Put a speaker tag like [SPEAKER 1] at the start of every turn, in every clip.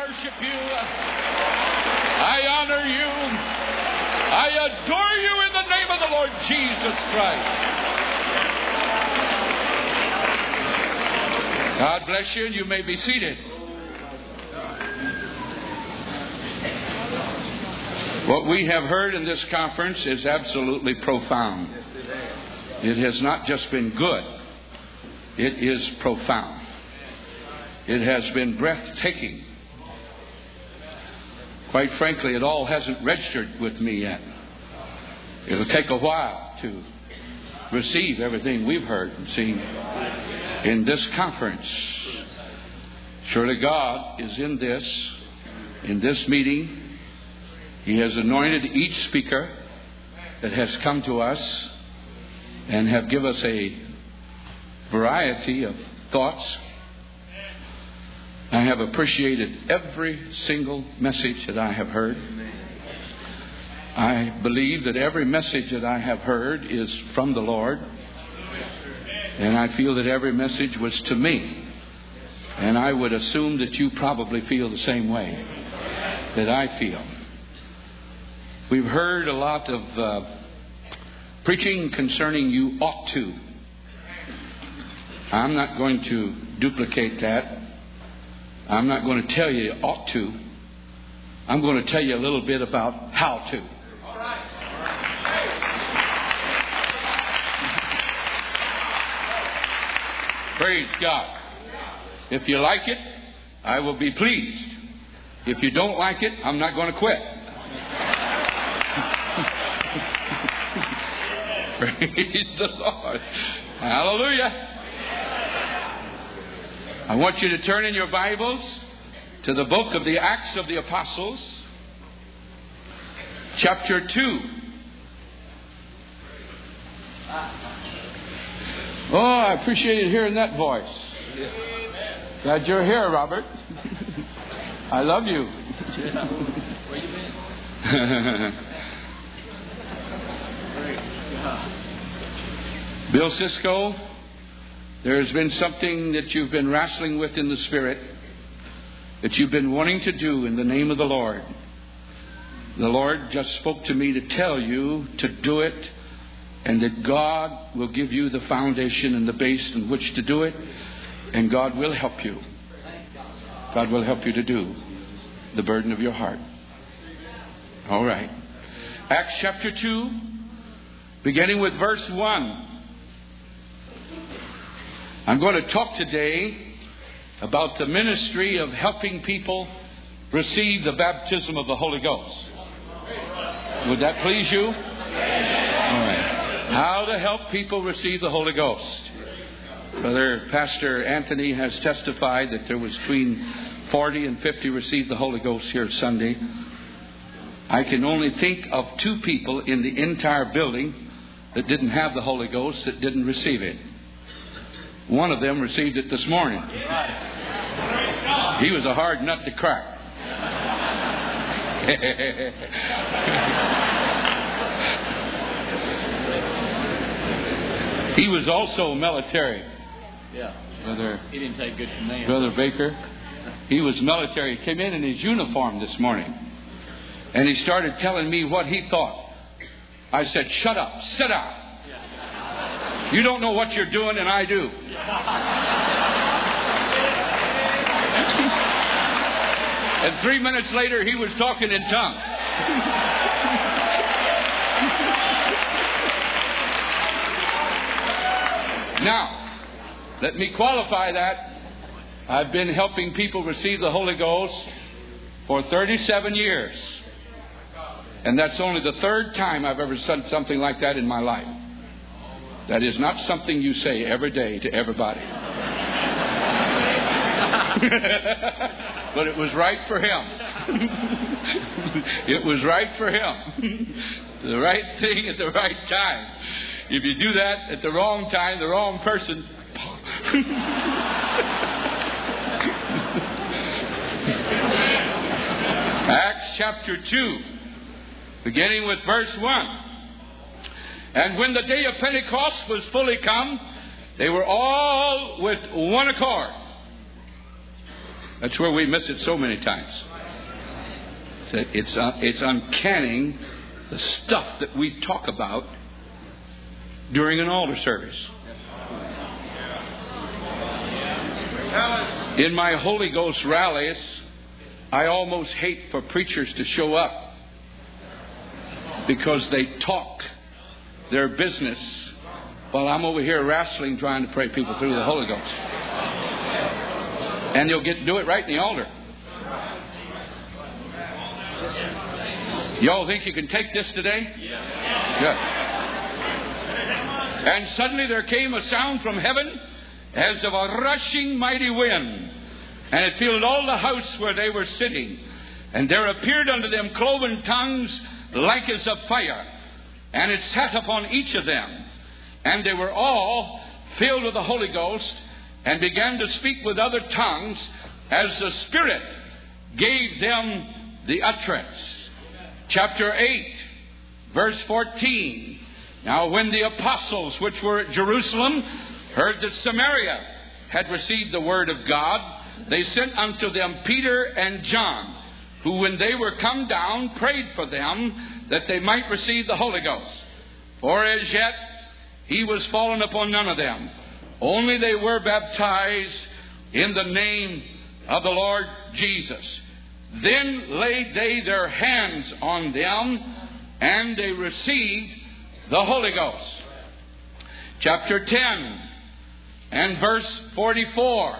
[SPEAKER 1] worship you. I honor you. I adore you in the name of the Lord Jesus Christ. God bless you, and you may be seated. What we have heard in this conference is absolutely profound. It has not just been good. It is profound. It has been breathtaking. Quite frankly, it all hasn't registered with me yet. It'll take a while to receive everything we've heard and seen in this conference. Surely God is in this meeting. He has anointed each speaker that has come to us and have given us a variety of thoughts. I have appreciated every single message that I have heard. I believe that every message that I have heard is from the Lord. And I feel that every message was to me. And I would assume that you probably feel the same way that I feel. We've heard a lot of preaching concerning you ought to. I'm not going to duplicate that. I'm not going to tell you ought to. I'm going to tell you a little bit about how to. Praise God. If you like it, I will be pleased. If you don't like it, I'm not going to quit. Praise the Lord. Hallelujah. I want you to turn in your Bibles to the book of the Acts of the Apostles, chapter 2. Oh, I appreciated hearing that voice. Glad you're here, Robert. I love you.
[SPEAKER 2] Where you been?
[SPEAKER 1] Bill Cisco, there's been something that you've been wrestling with in the Spirit that you've been wanting to do in the name of the Lord. The Lord just spoke to me to tell you to do it, and that God will give you the foundation and the base in which to do it, and God will help you. God will help you to do the burden of your heart. All right. Acts chapter 2, beginning with verse 1. I'm going to talk today about the ministry of helping people receive the baptism of the Holy Ghost. Would that please you? All right. How to help people receive the Holy Ghost. Brother Pastor Anthony has testified that there was between 40 and 50 received the Holy Ghost here Sunday. I can only think of 2 people in the entire building that didn't have the Holy Ghost, that didn't receive it. One of them received it this morning. He was a hard nut to crack. He was also military.
[SPEAKER 2] Yeah. He didn't take good command.
[SPEAKER 1] Brother Baker. He was military. He came in his uniform this morning. And he started telling me what he thought. I said, shut up. Sit down. You don't know what you're doing, and I do. And 3 minutes later, he was talking in tongues. Now, let me qualify that. I've been helping people receive the Holy Ghost for 37 years. And that's only the 3rd time I've ever said something like that in my life. That is not something you say every day to everybody. But it was right for him. It was right for him. The right thing at the right time. If you do that at the wrong time, the wrong person. Acts chapter 2, beginning with verse 1. And when the day of Pentecost was fully come, they were all with one accord That's where we miss it so many times. It's uncanny the stuff that we talk about during an altar service. In my Holy Ghost rallies, I almost hate for preachers to show up because they talk their business while I'm over here wrestling trying to pray people through the Holy Ghost. And you'll get to do it right in the altar. Y'all think you can take this today? Good. And suddenly there came a sound from heaven as of a rushing mighty wind, and it filled all the house where they were sitting. And there appeared unto them cloven tongues like as of fire, and it sat upon each of them. And they were all filled with the Holy Ghost, and began to speak with other tongues as the Spirit gave them the utterance. Chapter 8, verse 14. Now when the apostles which were at Jerusalem heard that Samaria had received the word of God, they sent unto them Peter and John, who when they were come down prayed for them that they might receive the Holy Ghost. For as yet he was fallen upon none of them, only they were baptized in the name of the Lord Jesus. Then laid they their hands on them, and they received the Holy Ghost. Chapter 10 and verse 44.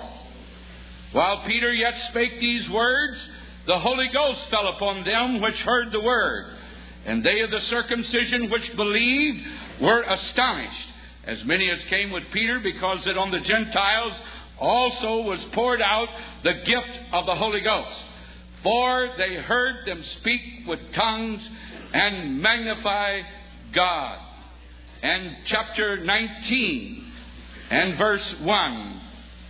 [SPEAKER 1] While Peter yet spake these words, the Holy Ghost fell upon them which heard the word. And they of the circumcision which believed were astonished, as many as came with Peter, because that on the Gentiles also was poured out the gift of the Holy Ghost. For they heard them speak with tongues and magnify God. And chapter 19 and verse 1.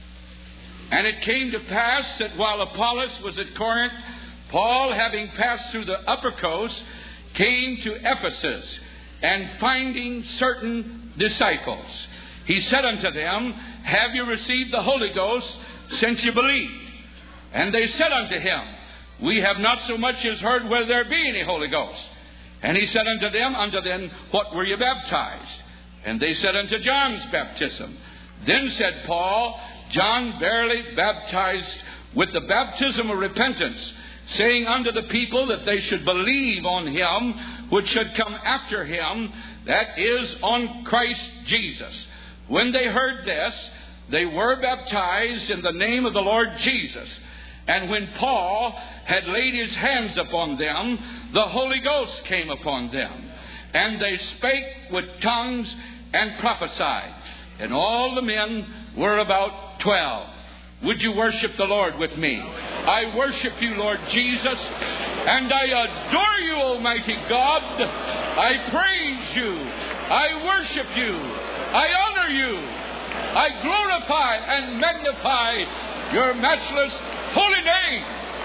[SPEAKER 1] And it came to pass that while Apollos was at Corinth, Paul, having passed through the upper coast, came to Ephesus, and finding certain disciples, he said unto them, Have you received the Holy Ghost since you believed? And they said unto him, We have not so much as heard whether there be any Holy Ghost. And he said unto them, Unto then, what were you baptized? And they said, Unto John's baptism. Then said Paul, John verily baptized with the baptism of repentance, saying unto the people that they should believe on him which should come after him, that is, on Christ Jesus. When they heard this, they were baptized in the name of the Lord Jesus. And when Paul had laid his hands upon them, the Holy Ghost came upon them. And they spake with tongues and prophesied. And all the men were about 12. Would you worship the Lord with me? I worship you, Lord Jesus, and I adore you, Almighty God. I praise you. I worship you. I honor you. I glorify and magnify your matchless holy name.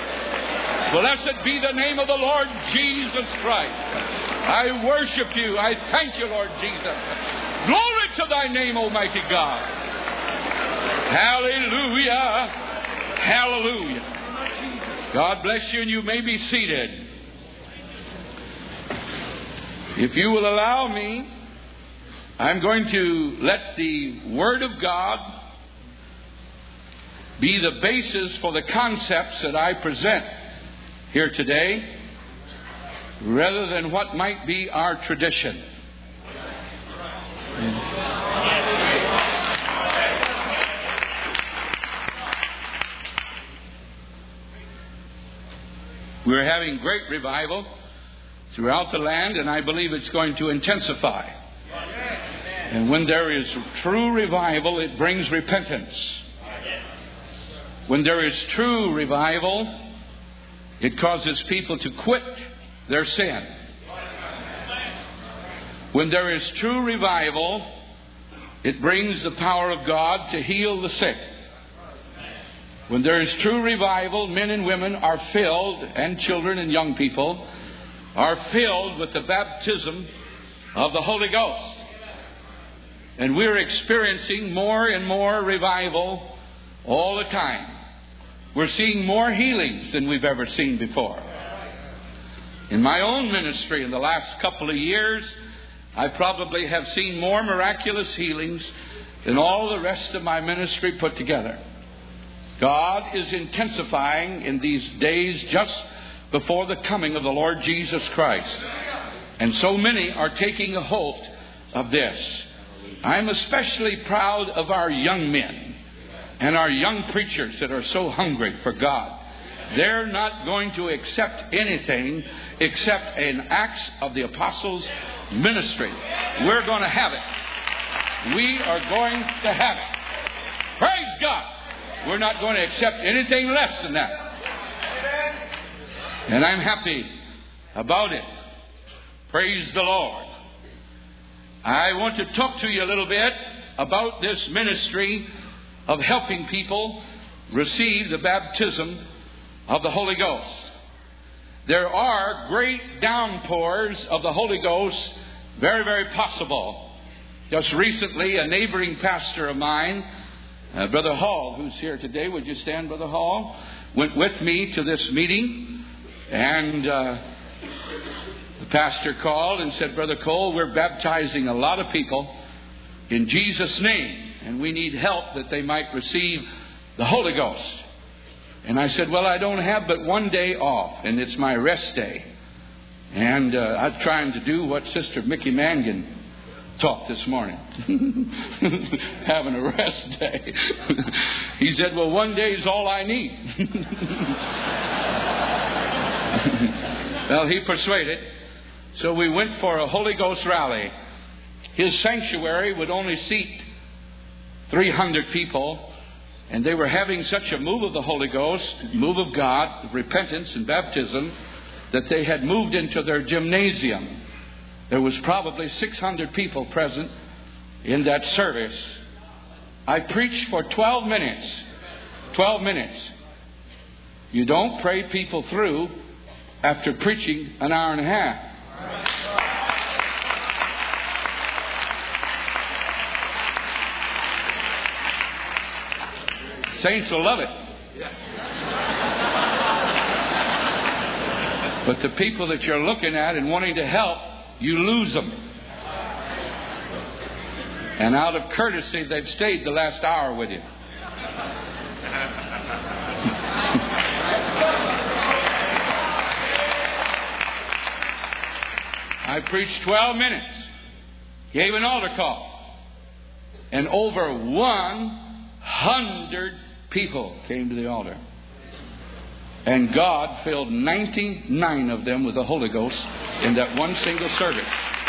[SPEAKER 1] Blessed be the name of the Lord Jesus Christ. I worship you. I thank you, Lord Jesus. Glory to thy name, Almighty God. Hallelujah. Hallelujah. God bless you, and you may be seated. If you will allow me, I'm going to let the Word of God be the basis for the concepts that I present here today, rather than what might be our tradition. We're having great revival throughout the land, and I believe it's going to intensify. And when there is true revival, it brings repentance. When there is true revival, it causes people to quit their sin. When there is true revival, it brings the power of God to heal the sick. When there is true revival, men and women are filled, and children and young people are filled with the baptism of the Holy Ghost. And we're experiencing more and more revival all the time. we're seeing more healings than we've ever seen before. In my own ministry in the last couple of years, I probably have seen more miraculous healings than all the rest of my ministry put together. God is intensifying in these days just before the coming of the Lord Jesus Christ. And so many are taking a hold of this. I'm especially proud of our young men and our young preachers that are so hungry for God. They're not going to accept anything except an Acts of the Apostles ministry. We're going to have it. We are going to have it. Praise God. We're not going to accept anything less than that. And I'm happy about it. Praise the Lord. I want to talk to you a little bit about this ministry of helping people receive the baptism of the Holy Ghost. There are great downpours of the Holy Ghost, very, very possible. Just recently, a neighboring pastor of mine, Brother Hall, who's here today, would you stand, Brother Hall, went with me to this meeting, and the pastor called and said, Brother Cole, we're baptizing a lot of people in Jesus' name, and we need help that they might receive the Holy Ghost. And I said, well, I don't have but one day off, and it's my rest day. And I'm trying to do what Sister Mickey Mangan taught this morning. Having a rest day. He said, well, one day is all I need. Well, he persuaded. So we went for a Holy Ghost rally. His sanctuary would only seat 300 people. And they were having such a move of the Holy Ghost, move of God, repentance and baptism, that they had moved into their gymnasium. There was probably 600 people present in that service. I preached for 12 minutes. 12 minutes. You don't pray people through after preaching an hour and a half. Saints will love it. But the people that you're looking at and wanting to help, you lose them. And out of courtesy, they've stayed the last hour with you. I preached 12 minutes. Gave an altar call. And over 100 people came to the altar. And God filled 99 of them with the Holy Ghost in that one single service.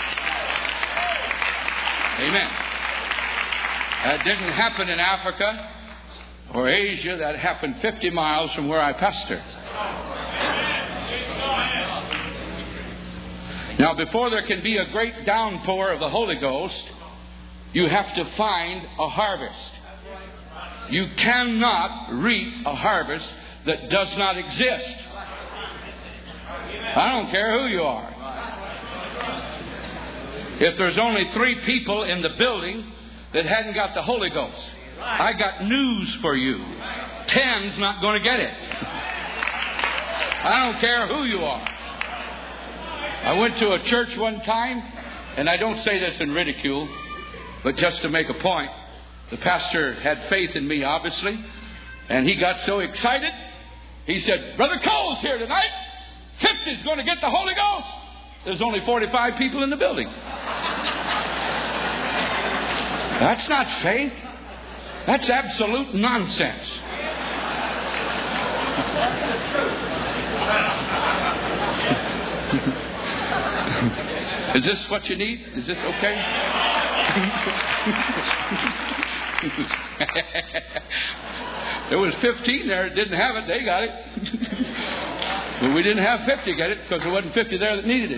[SPEAKER 1] Amen. That didn't happen in Africa or Asia. That happened 50 miles from where I pastor. Now, before there can be a great downpour of the Holy Ghost, you have to find a harvest. You cannot reap a harvest that does not exist. I don't care who you are. If there's only 3 people in the building that hadn't got the Holy Ghost, I got news for you. 10's not going to get it. I don't care who you are. I went to a church one time, and I don't say this in ridicule, but just to make a point. The pastor had faith in me, obviously, and he got so excited. He said, Brother Cole's here tonight. 50's going to get the Holy Ghost. There's only 45 people in the building. That's not faith. That's absolute nonsense. Is this what you need? Is this okay? There was 15 there that didn't have it. They got it. But we didn't have 50 get it because there wasn't 50 there that needed it.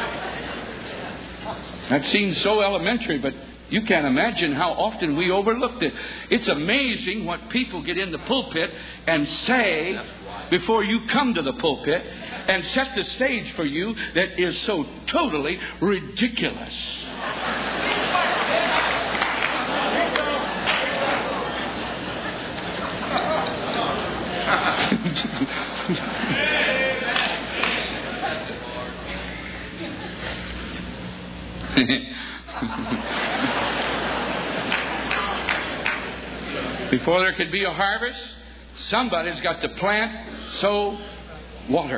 [SPEAKER 1] That seems so elementary, but you can't imagine how often we overlooked it. It's amazing what people get in the pulpit and say before you come to the pulpit and set the stage for you that is so totally ridiculous. Before there could be a harvest, somebody's got to plant, sow, water.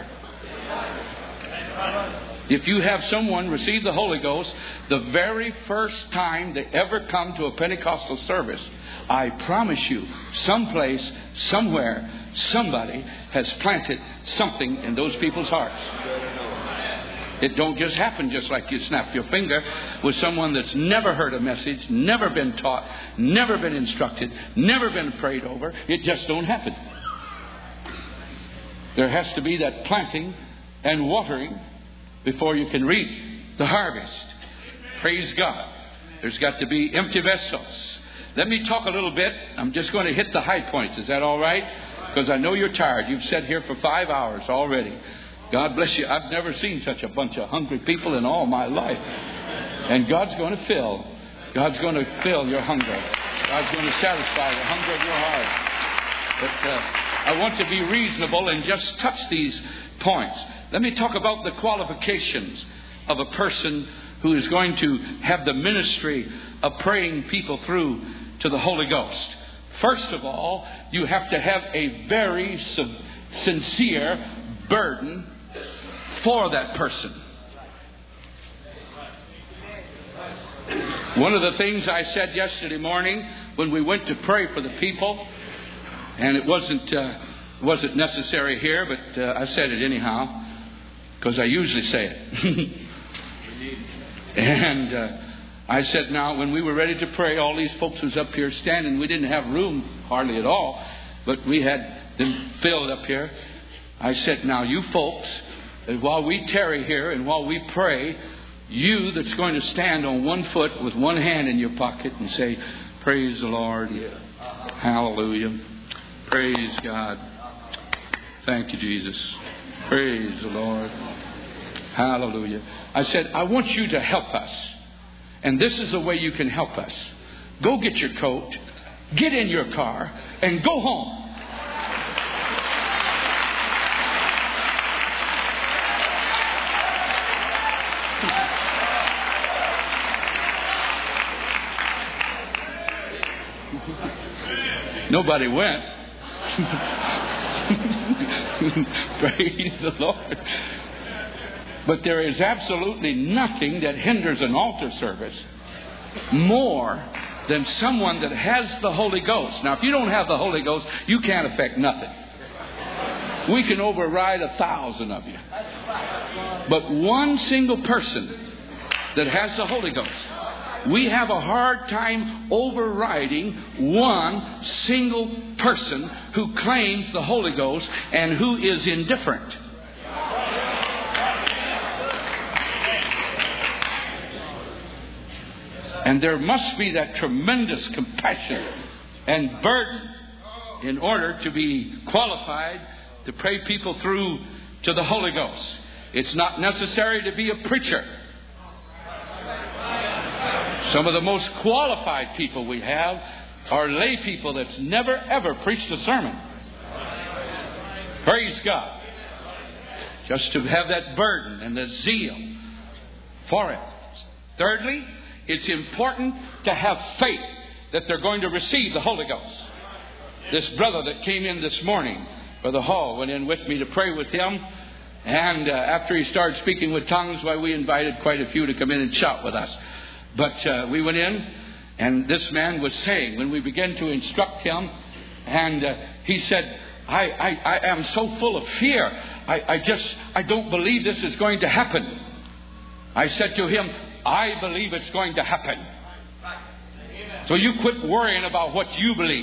[SPEAKER 1] If you have someone receive the Holy Ghost the very first time they ever come to a Pentecostal service, I promise you, someplace, somewhere, somebody has planted something in those people's hearts. It don't just happen just like you snap your finger with someone that's never heard a message, never been taught, never been instructed, never been prayed over. It just don't happen. There has to be that planting and watering before you can reap the harvest. Praise God. There's got to be empty vessels. Let me talk a little bit. I'm just going to hit the high points. Is that all right? Because I know you're tired. You've sat here for 5 hours already. God bless you. I've never seen such a bunch of hungry people in all my life. And God's going to fill. God's going to fill your hunger. God's going to satisfy the hunger of your heart. But I want to be reasonable and just touch these points. Let me talk about the qualifications of a person who is going to have the ministry of praying people through to the Holy Ghost. First of all, you have to have a very sincere burden for that person. One of the things I said yesterday morning when we went to pray for the people, and it wasn't necessary here, but I said it anyhow, because I usually say it. And I said, now, when we were ready to pray, all these folks was up here standing. We didn't have room hardly at all, but we had them filled up here. I said, now, you folks, while we tarry here and while we pray, you that's going to stand on one foot with one hand in your pocket and say, praise the Lord. Hallelujah. Praise God. Thank you, Jesus. Praise the Lord. Hallelujah. I said, I want you to help us. And this is the way you can help us. Go get your coat, get in your car, and go home. Nobody went. Praise the Lord. But there is absolutely nothing that hinders an altar service more than someone that has the Holy Ghost. Now, if you don't have the Holy Ghost, you can't affect nothing. We can override 1,000 of you. But one single person that has the Holy Ghost, we have a hard time overriding one single person who claims the Holy Ghost and who is indifferent. And there must be that tremendous compassion and burden in order to be qualified to pray people through to the Holy Ghost. It's not necessary to be a preacher. Some of the most qualified people we have are lay people that's never ever preached a sermon. Praise God. Just to have that burden and the zeal for it. Thirdly, it's important to have faith that they're going to receive the Holy Ghost. This brother that came in this morning, Brother Hall, went in with me to pray with him. And after he started speaking with tongues, why, we invited quite a few to come in and shout with us. But we went in, and this man was saying, when we began to instruct him, and he said, I am so full of fear. I don't believe this is going to happen. I said to him, I believe it's going to happen. So you quit worrying about what you believe.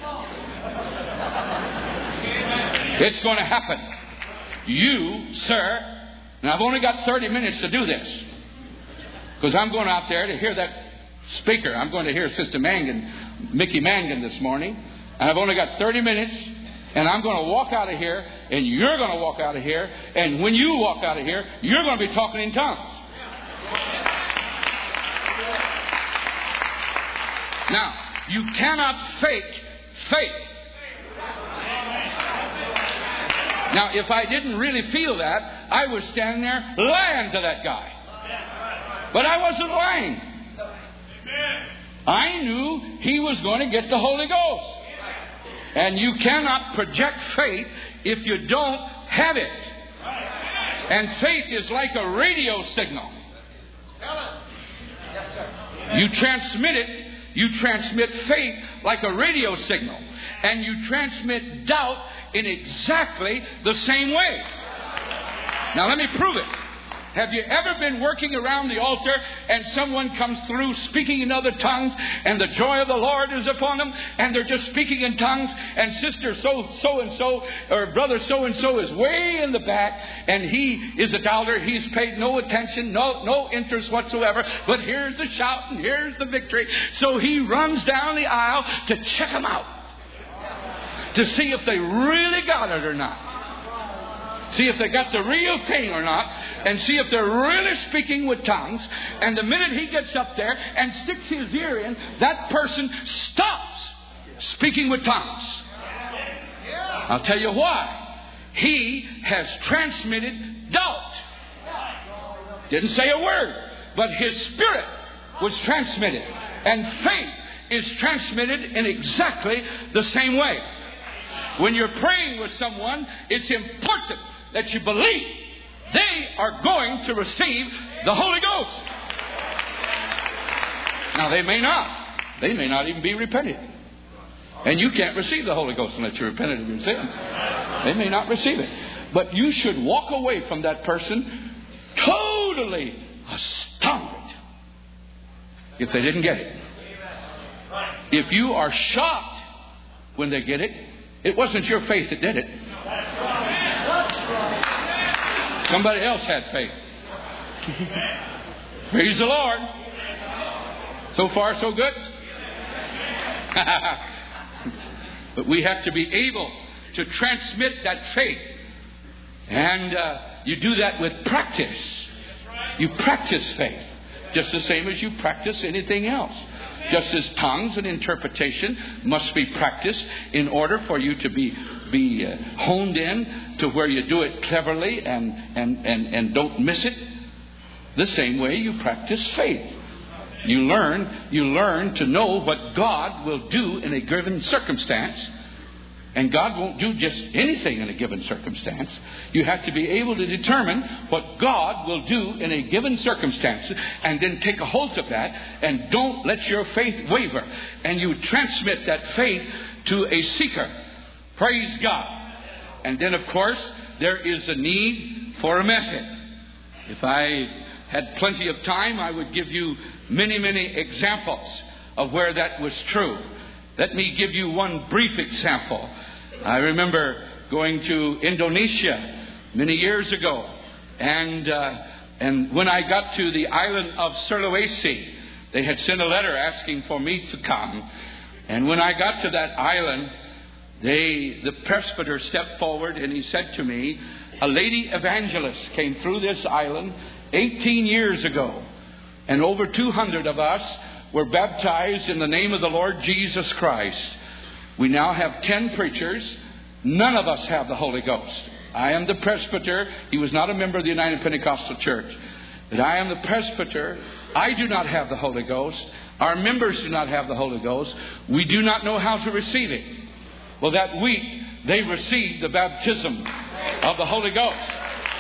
[SPEAKER 1] It's going to happen. You, sir, and I've only got 30 minutes to do this, because I'm going out there to hear that speaker. I'm going to hear Sister Mangan, Mickey Mangan this morning. And I've only got 30 minutes. And I'm going to walk out of here. And you're going to walk out of here. And when you walk out of here, you're going to be talking in tongues. Now, you cannot fake faith. Now, if I didn't really feel that, I was standing there lying to that guy. But I wasn't lying. I knew he was going to get the Holy Ghost. And you cannot project faith if you don't have it. And faith is like a radio signal. You transmit it. You transmit faith like a radio signal. And you transmit doubt in exactly the same way. Now let me prove it. Have you ever been working around the altar and someone comes through speaking in other tongues and the joy of the Lord is upon them and they're just speaking in tongues and sister so-and-so or brother so-and-so is way in the back and he is a doubter. He's paid no attention, no interest whatsoever. But here's the shout and here's the victory. So he runs down the aisle to check them out. To see if they really got it or not. See if they got the real thing or not. And see if they're really speaking with tongues. And the minute he gets up there and sticks his ear in, that person stops speaking with tongues. I'll tell you why. He has transmitted doubt. Didn't say a word. But his spirit was transmitted. And faith is transmitted in exactly the same way. When you're praying with someone, it's important that you believe they are going to receive the Holy Ghost. Now, they may not. They may not even be repentant. And you can't receive the Holy Ghost unless you're repentant of your sin. They may not receive it. But you should walk away from that person totally astounded if they didn't get it. If you are shocked when they get it, it wasn't your faith that did it. Somebody else had faith. Praise the Lord. So far, so good. But we have to be able to transmit that faith. And you do that with practice. You practice faith. Just the same as you practice anything else. Just as tongues and interpretation must be practiced in order for you to be honed in to where you do it cleverly and don't miss it. The same way you practice faith. You learn to know what God will do in a given circumstance. And God won't do just anything in a given circumstance. You have to be able to determine what God will do in a given circumstance. And then take a hold of that. And don't let your faith waver. And you transmit that faith to a seeker. Praise God. And then, of course, there is a need for a method. If I had plenty of time, I would give you many, many examples of where that was true. Let me give you one brief example. I remember going to Indonesia many years ago. And when I got to the island of Sulawesi, they had sent a letter asking for me to come. And when I got to that island, the presbyter stepped forward and he said to me, a lady evangelist came through this island 18 years ago. And over 200 of us were baptized in the name of the Lord Jesus Christ. We now have 10 preachers. None of us have the Holy Ghost. I am the presbyter. He was not a member of the United Pentecostal Church. But I am the presbyter. I do not have the Holy Ghost. Our members do not have the Holy Ghost. We do not know how to receive it. Well, that week, they received the baptism of the Holy Ghost.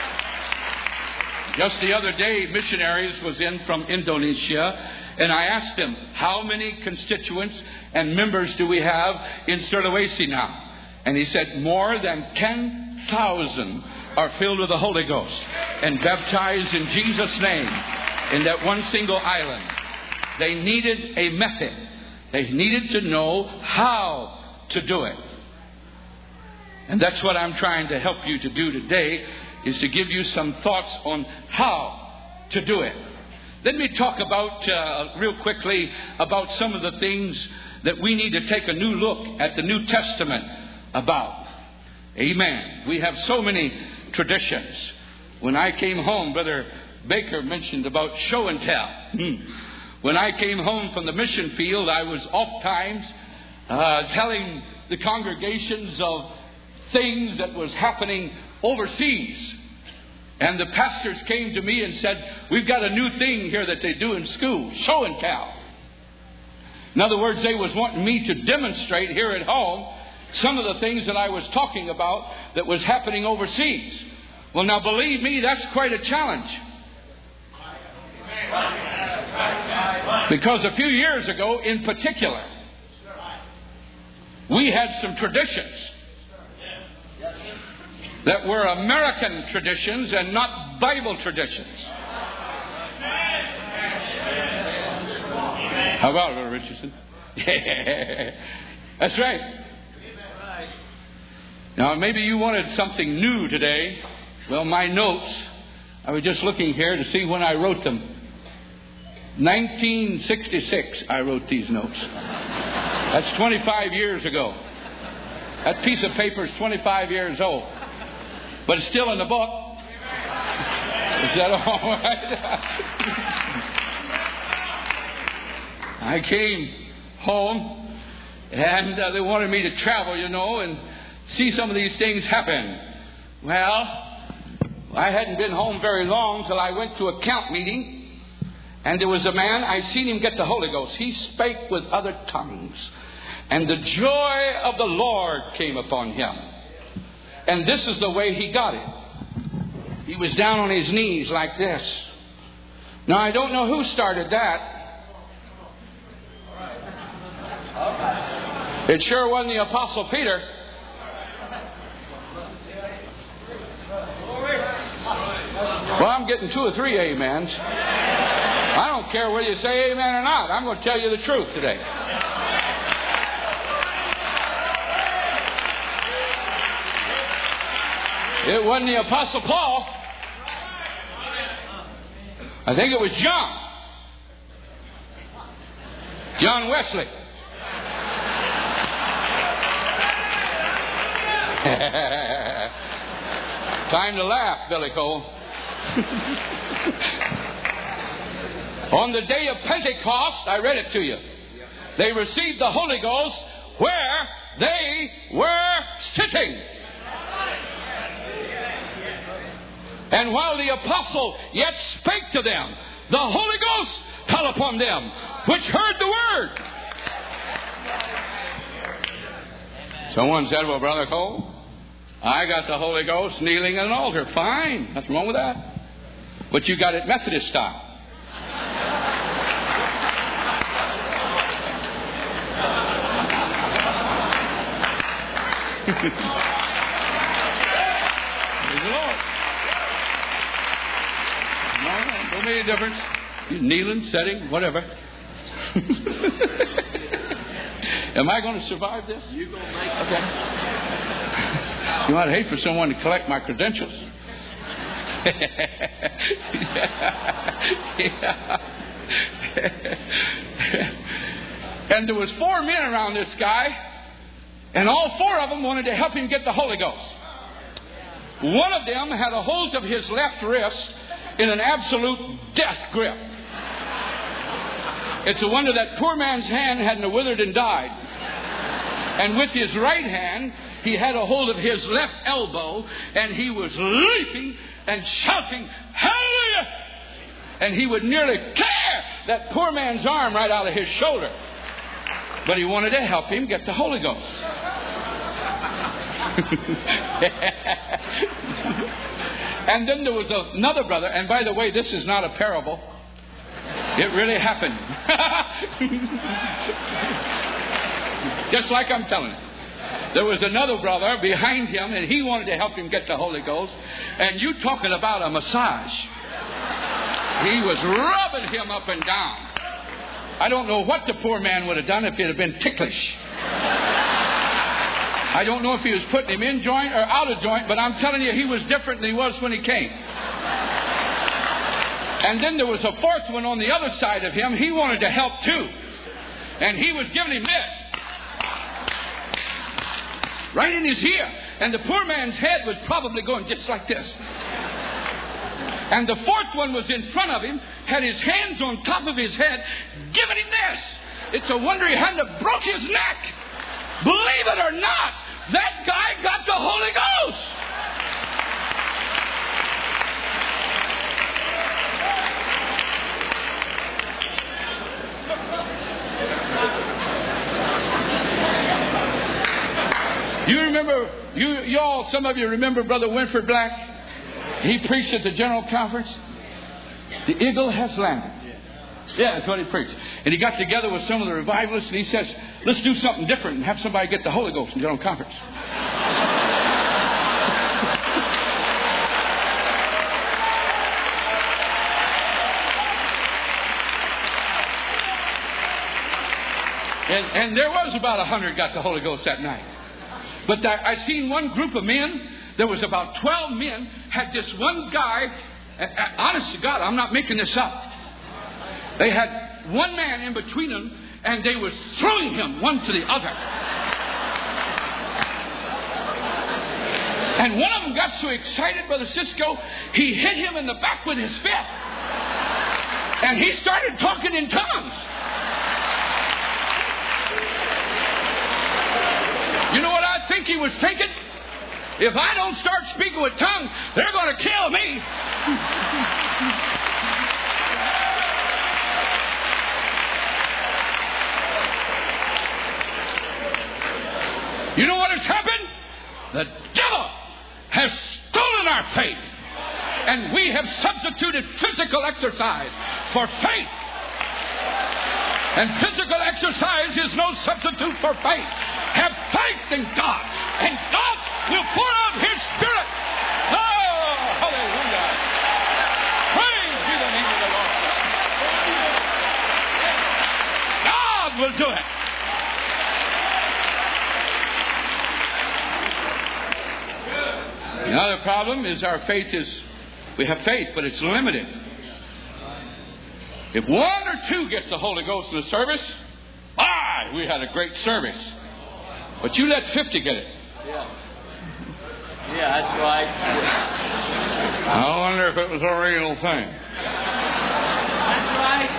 [SPEAKER 1] Just the other day, missionaries was in from Indonesia. And I asked them, how many constituents and members do we have in Sulawesi now? And he said, more than 10,000 are filled with the Holy Ghost and baptized in Jesus' name in that one single island. They needed a method. They needed to know how to do it. And that's what I'm trying to help you to do today, is to give you some thoughts on how to do it. Let me talk about, real quickly, about some of the things that we need to take a new look at the New Testament about. Amen. We have so many traditions. When I came home, Brother Baker mentioned about show and tell. When I came home from the mission field, I was oft times telling the congregations of things that was happening overseas. And the pastors came to me and said, we've got a new thing here that they do in school, show and tell. In other words, they was wanting me to demonstrate here at home some of the things that I was talking about that was happening overseas. Well, now believe me, that's quite a challenge. Because a few years ago, in particular, we had some traditions that were American traditions and not Bible traditions. How about it, Brother Richardson? That's right. Now, maybe you wanted something new today. Well, my notes, I was just looking here to see when I wrote them. 1966, I wrote these notes. That's 25 years ago. That piece of paper is 25 years old. But it's still in the book. Is that all right? I came home and they wanted me to travel, and see some of these things happen. Well, I hadn't been home very long till I went to a camp meeting. And there was a man, I seen him get the Holy Ghost. He spake with other tongues. And the joy of the Lord came upon him. And this is the way he got it. He was down on his knees like this. Now, I don't know who started that. It sure wasn't the Apostle Peter. Well, I'm getting 2 or 3 amens. I don't care whether you say amen or not. I'm going to tell you the truth today. It wasn't the Apostle Paul. I think it was John Wesley. Time to laugh, Billy Cole. On the day of Pentecost, I read it to you. They received the Holy Ghost where they were sitting. And while the apostle yet spake to them, the Holy Ghost fell upon them, which heard the word. Someone said, well, Brother Cole, I got the Holy Ghost kneeling at an altar. Fine. Nothing wrong with that. But you got it Methodist style. Praise the Lord. No, don't make any difference. You kneeling, sitting, whatever. Am I going to survive this? You're going to make it. Okay. You know, I'd hate for someone to collect my credentials. And there was 4 men around this guy, and all 4 of them wanted to help him get the Holy Ghost. One of them had a hold of his left wrist in an absolute death grip. It's a wonder that poor man's hand hadn't withered and died. And with his right hand, he had a hold of his left elbow, and he was leaping and shouting, hallelujah! And he would nearly tear that poor man's arm right out of his shoulder. But he wanted to help him get the Holy Ghost. And then there was another brother, and by the way, this is not a parable. It really happened. Just like I'm telling it. There was another brother behind him, and he wanted to help him get the Holy Ghost. And you talking about a massage. He was rubbing him up and down. I don't know what the poor man would have done if it had been ticklish. I don't know if he was putting him in joint or out of joint, but I'm telling you, he was different than he was when he came. And then there was a 4th one on the other side of him. He wanted to help too. And he was giving him this. Right in his ear. And the poor man's head was probably going just like this. And the 4th one was in front of him, had his hands on top of his head, giving him this. It's a wonder he hadn't have broke his neck. Believe it or not, that guy got the Holy Ghost. Paul, some of you remember Brother Winford Black. He preached at the General Conference. The eagle has landed. Yeah, that's what he preached. And he got together with some of the revivalists and he says, let's do something different and have somebody get the Holy Ghost in the General Conference. And there was about 100 got the Holy Ghost that night. But I seen one group of men. There was about 12 men. Had this one guy. Honest to God, I'm not making this up. They had one man in between them, and they were throwing him one to the other. And one of them got so excited, Brother Cisco, he hit him in the back with his fist. And he started talking in tongues. You know what I think he was thinking? If I don't start speaking with tongues, they're going to kill me. You know what has happened? The devil has stolen our faith. And we have substituted physical exercise for faith. And physical exercise is no substitute for faith. Have faith in God, and God will pour out His Spirit. Oh, hallelujah. Praise be the name of the Lord. God will do it. The other problem is we have faith, but it's limited. If one or two gets the Holy Ghost in the service, we had a great service. But you let 50 get it.
[SPEAKER 2] Yeah, that's right.
[SPEAKER 1] I wonder if it was a real thing.
[SPEAKER 2] That's right.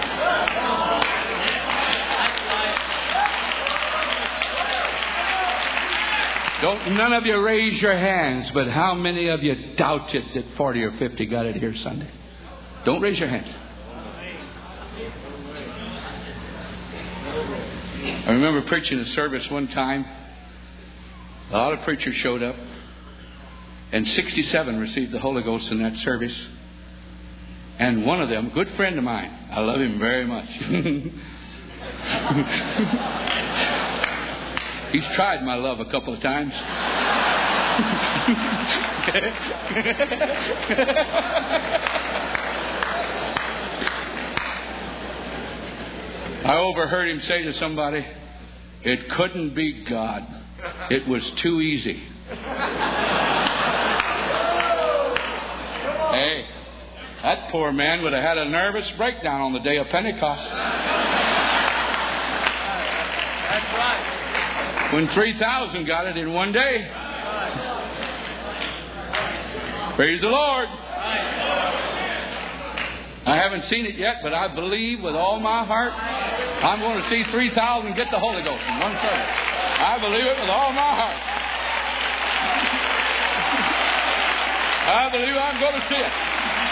[SPEAKER 1] Don't none of you raise your hands, but how many of you doubted that 40 or 50 got it here Sunday? Don't raise your hands. I remember preaching a service one time. A lot of preachers showed up, and 67 received the Holy Ghost in that service. And one of them, good friend of mine, I love him very much. He's tried my love a couple of times. I overheard him say to somebody, "It couldn't be God. It was too easy." Hey, that poor man would have had a nervous breakdown on the day of Pentecost.
[SPEAKER 2] That's right.
[SPEAKER 1] When 3,000 got it in one day. Praise the Lord. I haven't seen it yet, but I believe with all my heart I'm going to see 3,000 get the Holy Ghost in one service. I believe it with all my heart. I believe I'm going to see it.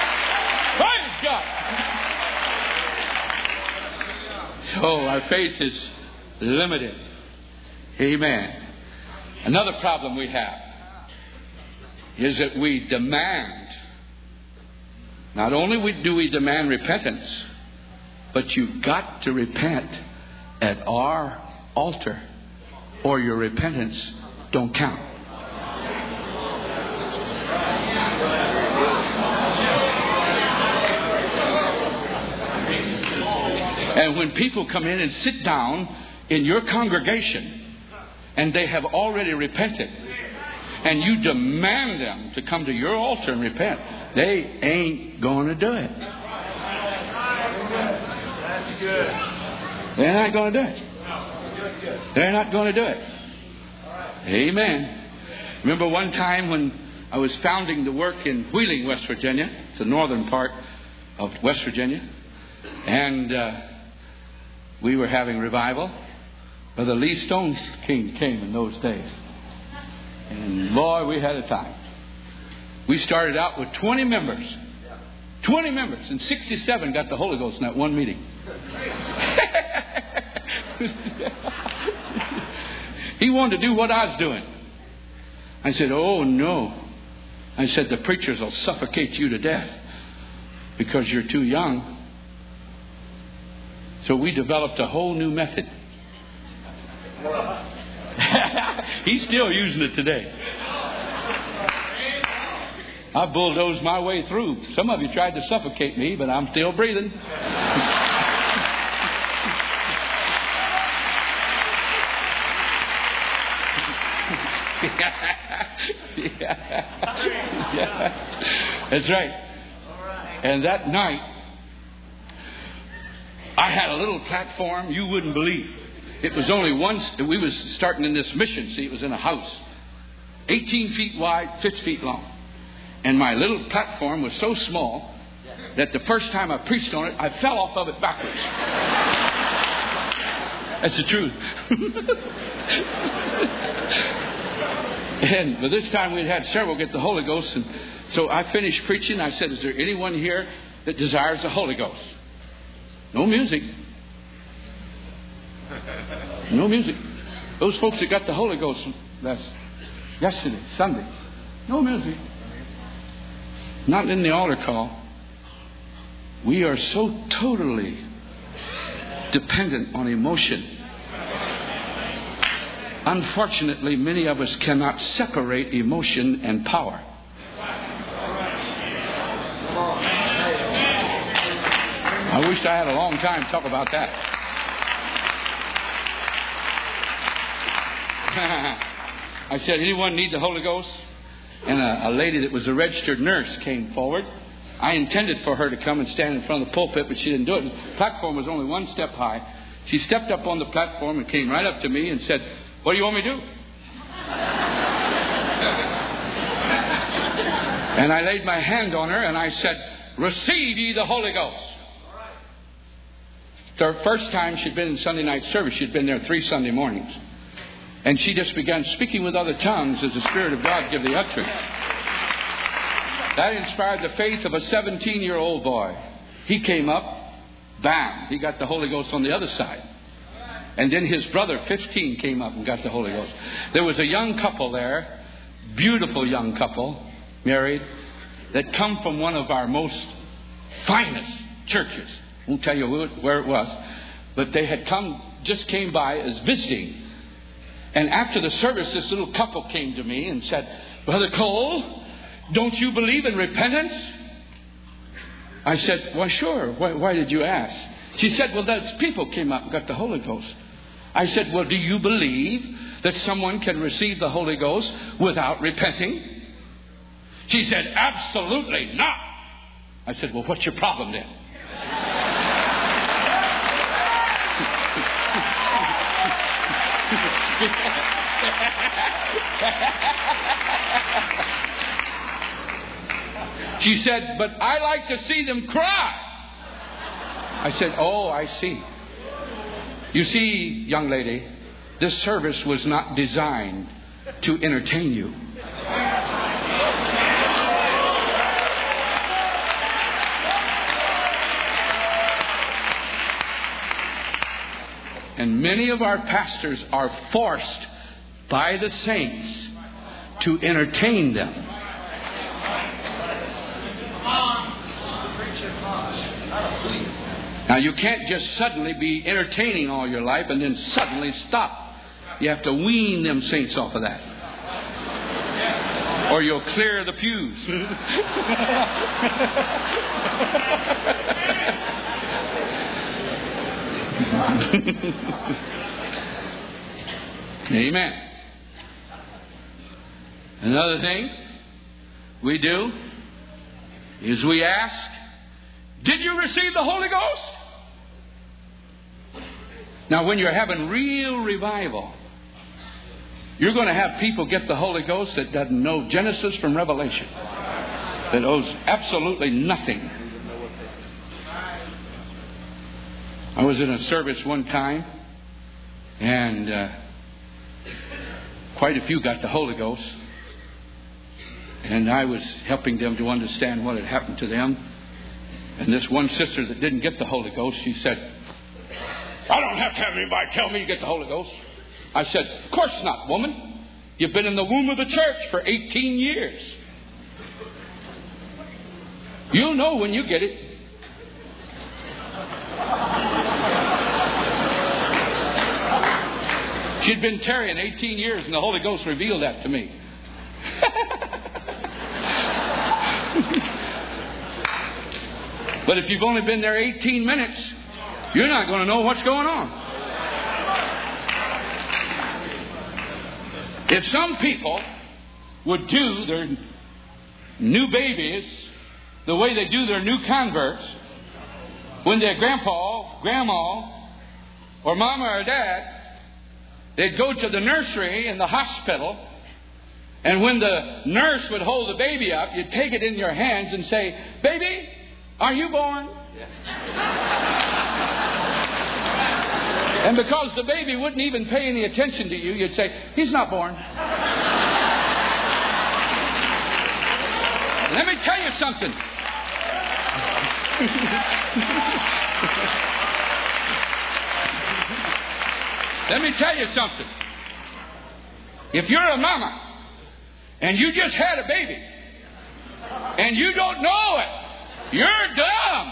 [SPEAKER 1] Praise God. So our faith is limited. Amen. Another problem we have is that we demand. Not only do we demand repentance, but you've got to repent at our altar, or your repentance don't count. And when people come in and sit down in your congregation and they have already repented, and you demand them to come to your altar and repent, they ain't going to do it. That's good. They're not going to do it. They're not going to do it. Amen. Remember one time when I was founding the work in Wheeling, West Virginia. It's the northern part of West Virginia. And we were having revival. Brother Lee Stone King came in those days. And boy, we had a time. We started out with 20 members. 20 members. And 67 got the Holy Ghost in that one meeting. He wanted to do what I was doing. I said, oh, no. I said, the preachers will suffocate you to death because you're too young. So we developed a whole new method. He's still using it today. I bulldozed my way through. Some of you tried to suffocate me, but I'm still breathing. Yeah. That's right. And that night, I had a little platform you wouldn't believe. It was only one. We was starting in this mission. See, it was in a house, 18 feet wide, 50 feet long. And my little platform was so small that the first time I preached on it, I fell off of it backwards. That's the truth. And by this time, we'd had several get the Holy Ghost. And so I finished preaching. I said, is there anyone here that desires the Holy Ghost? No music. No music. Those folks that got the Holy Ghost yesterday, Sunday. No music. Not in the altar call. We are so totally dependent on emotion. Unfortunately, many of us cannot separate emotion and power. I wish I had a long time to talk about that. I said, anyone need the Holy Ghost? And a lady that was a registered nurse came forward. I intended for her to come and stand in front of the pulpit, but she didn't do it. The platform was only one step high. She stepped up on the platform and came right up to me and said, what do you want me to do? And I laid my hand on her and I said, receive ye the Holy Ghost. The first time she'd been in Sunday night service, she'd been there 3 Sunday mornings. And she just began speaking with other tongues as the Spirit of God gave the utterance. That inspired the faith of a 17-year-old boy. He came up, bam, he got the Holy Ghost on the other side. And then his brother, 15, came up and got the Holy Ghost. There was a young couple there, beautiful young couple, married, that come from one of our most finest churches. I won't tell you where it was, but they had just came by as visiting. And after the service, this little couple came to me and said, Brother Cole, don't you believe in repentance? I said, well, sure. Why did you ask? She said, well, those people came up and got the Holy Ghost. I said, well, do you believe that someone can receive the Holy Ghost without repenting? She said, absolutely not. I said, well, what's your problem then? She said, but I like to see them cry. I said, oh, I see. You see, young lady, this service was not designed to entertain you. And many of our pastors are forced by the saints to entertain them. Now, you can't just suddenly be entertaining all your life and then suddenly stop. You have to wean them saints off of that. Or you'll clear the pews. Amen. Another thing we do is we ask, did you receive the Holy Ghost? Now, when you're having real revival, you're going to have people get the Holy Ghost that doesn't know Genesis from Revelation, that owes absolutely nothing. I was in a service one time, and quite a few got the Holy Ghost. And I was helping them to understand what had happened to them. And this one sister that didn't get the Holy Ghost, she said, I don't have to have anybody tell me you get the Holy Ghost. I said, of course not, woman. You've been in the womb of the church for 18 years. You'll know when you get it. She'd been tarrying 18 years, and the Holy Ghost revealed that to me. But if you've only been there 18 minutes, you're not going to know what's going on. If some people would do their new babies the way they do their new converts, when their grandpa, grandma, or mama or dad, they'd go to the nursery in the hospital, and when the nurse would hold the baby up, you'd take it in your hands and say, "Baby, are you born?" And because the baby wouldn't even pay any attention to you, you'd say, "He's not born." Let me tell you something. Let me tell you something. If you're a mama and you just had a baby and you don't know it, you're dumb.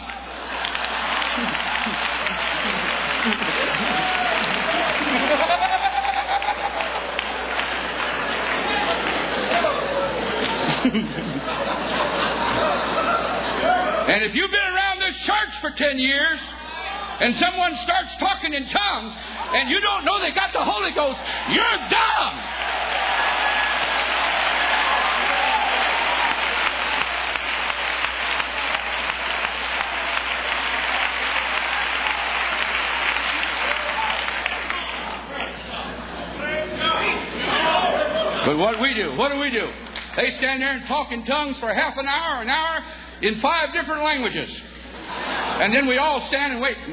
[SPEAKER 1] And if you've been around this church for 10 years and someone starts talking in tongues and you don't know they got the Holy Ghost, you're dumb. But what do we do? They stand there and talk in tongues for half an hour, in 5 different languages. And then we all stand and wait.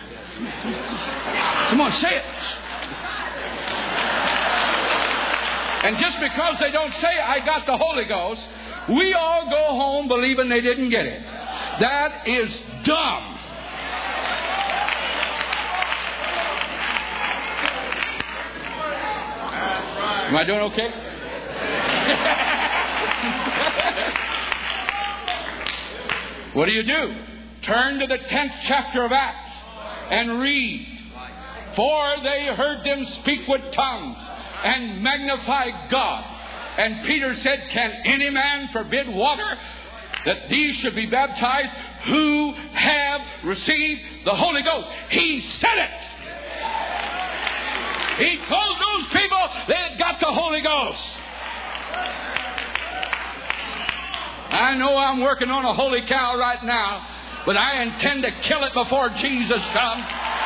[SPEAKER 1] Come on, say it. And just because they don't say, "I got the Holy Ghost," we all go home believing they didn't get it. That is dumb. Am I doing okay? What do? Turn to the 10th chapter of Acts and read. "For they heard them speak with tongues and magnify God. And Peter said, 'Can any man forbid water that these should be baptized who have received the Holy Ghost?'" He said it. He told those people they had got the Holy Ghost. I know I'm working on a holy cow right now, but I intend to kill it before Jesus comes.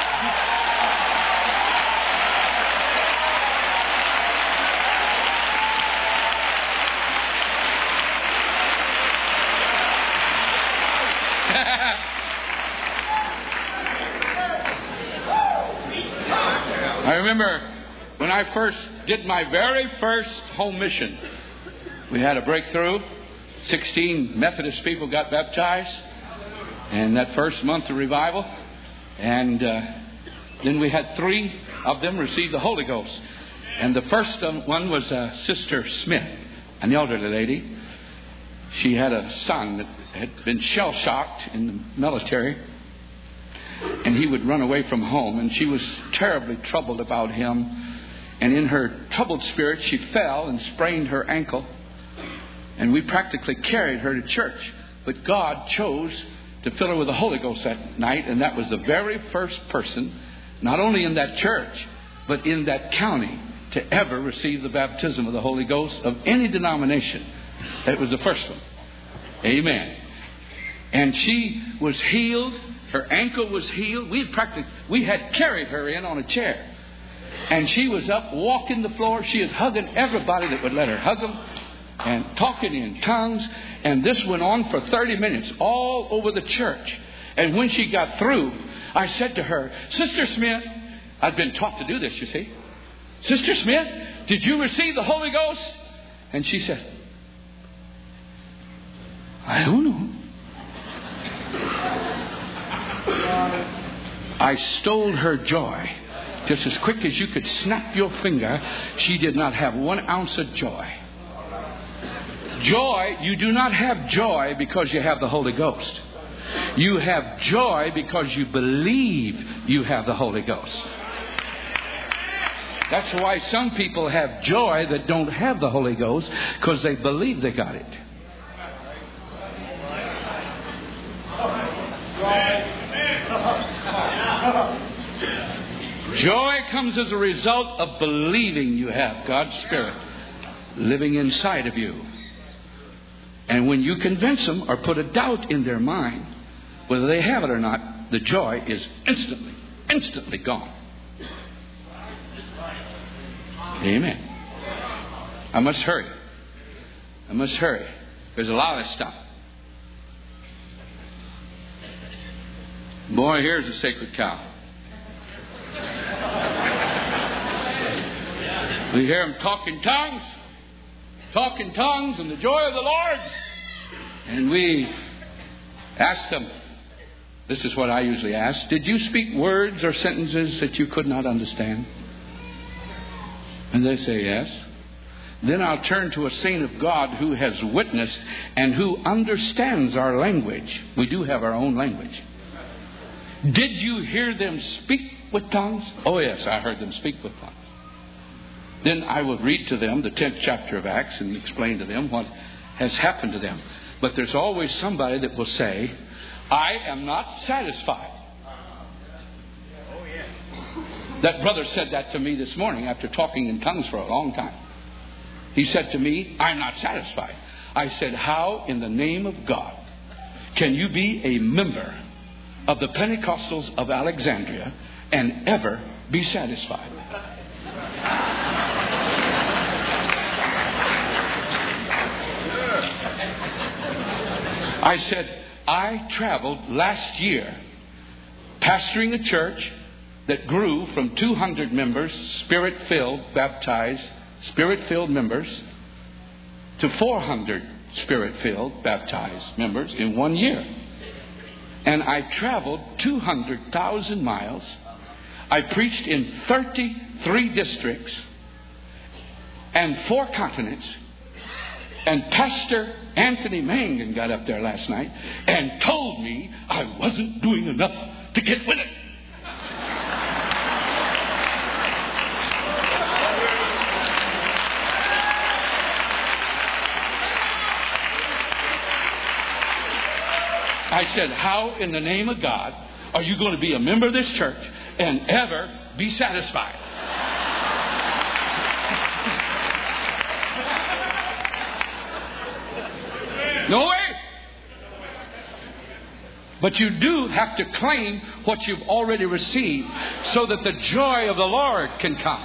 [SPEAKER 1] I remember when I first did my very first home mission, we had a breakthrough. 16 Methodist people got baptized in that first month of revival. And then we had 3 of them receive the Holy Ghost. And the first one was Sister Smith, an elderly lady. She had a son that had been shell-shocked in the military. And he would run away from home. And she was terribly troubled about him. And in her troubled spirit, she fell and sprained her ankle. And we practically carried her to church. But God chose to fill her with the Holy Ghost that night. And that was the very first person, not only in that church, but in that county, to ever receive the baptism of the Holy Ghost of any denomination. That was the first one. Amen. And she was healed. Her ankle was healed. We had carried her in on a chair. And she was up walking the floor. She is hugging everybody that would let her hug them. And talking in tongues. And this went on for 30 minutes all over the church. And when she got through, I said to her, "Sister Smith," I'd been taught to do this, you see. "Sister Smith, did you receive the Holy Ghost?" And she said, "I don't know." I stole her joy. Just as quick as you could snap your finger, she did not have 1 ounce of joy. Joy, you do not have joy because you have the Holy Ghost. You have joy because you believe you have the Holy Ghost. That's why some people have joy that don't have the Holy Ghost, because they believe they got it. Joy comes as a result of believing you have God's Spirit living inside of you. And when you convince them or put a doubt in their mind, whether they have it or not, the joy is instantly gone. Amen. I must hurry. There's a lot of stuff. Boy, here's a sacred cow. We hear him talk in tongues, and the joy of the Lord. And we ask them, this is what I usually ask, did you speak words or sentences that you could not understand? And they say yes. Then I'll turn to a saint of God who has witnessed and who understands our language. We do have our own language. Did you hear them speak with tongues? Oh yes, I heard them speak with tongues. Then I will read to them the 10th chapter of Acts and explain to them what has happened to them. But there's always somebody that will say, I am not satisfied. That brother said that to me this morning after talking in tongues for a long time. He said to me, I'm not satisfied. I said, how in the name of God can you be a member of the Pentecostals of Alexandria and ever be satisfied? I said, I traveled last year pastoring a church that grew from 200 members, Spirit-filled, baptized, Spirit-filled members, to 400 Spirit-filled, baptized members in 1 year. And I traveled 200,000 miles. I preached in 33 districts and 4 continents. And Pastor Anthony Mangan got up there last night and told me I wasn't doing enough to get with it. I said, how in the name of God are you going to be a member of this church and ever be satisfied? No way. But you do have to claim what you've already received so that the joy of the Lord can come.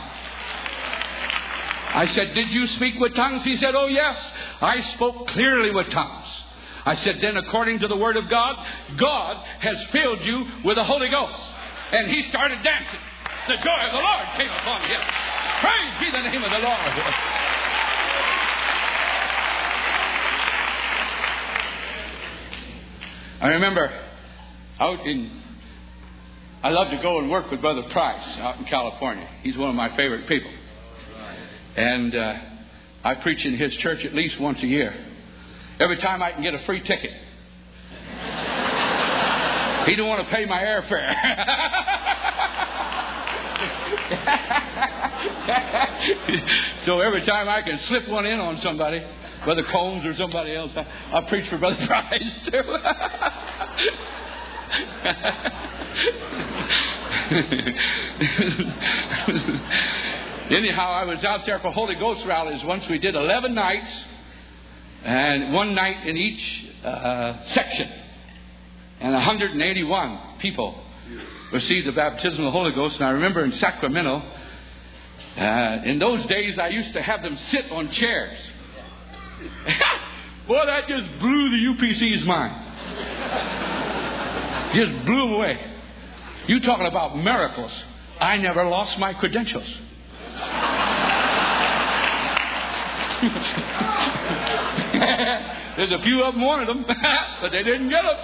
[SPEAKER 1] I said, did you speak with tongues? He said, oh yes, I spoke clearly with tongues. I said, then according to the Word of God, God has filled you with the Holy Ghost. And he started dancing. The joy of the Lord came upon him. Praise be the name of the Lord. I remember I love to go and work with Brother Price out in California. He's one of my favorite people. And I preach in his church at least once a year. Every time I can get a free ticket. He don't want to pay my airfare. So every time I can slip one in on somebody, Brother Combs or somebody else, I preach for Brother Price too. Anyhow, I was out there for Holy Ghost rallies once. We did 11 nights, and 1 night in each section. And 181 people received the baptism of the Holy Ghost. And I remember in Sacramento, in those days, I used to have them sit on chairs. Boy, that just blew the UPC's mind. Just blew them away. You talking about miracles. I never lost my credentials. There's a few of them wanted them, but they didn't get them.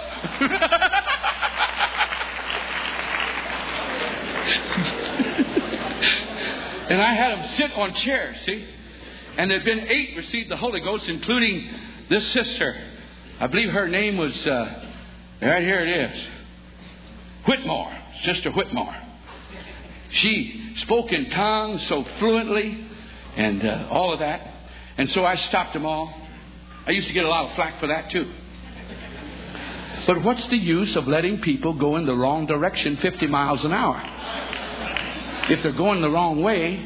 [SPEAKER 1] And I had them sit on chairs, see? And there had been 8 received the Holy Ghost, including this sister. I believe her name was, right here it is, Whitmore, Sister Whitmore. She spoke in tongues so fluently and all of that. And so I stopped them all. I used to get a lot of flack for that too. But what's the use of letting people go in the wrong direction 50 miles an hour? If they're going the wrong way,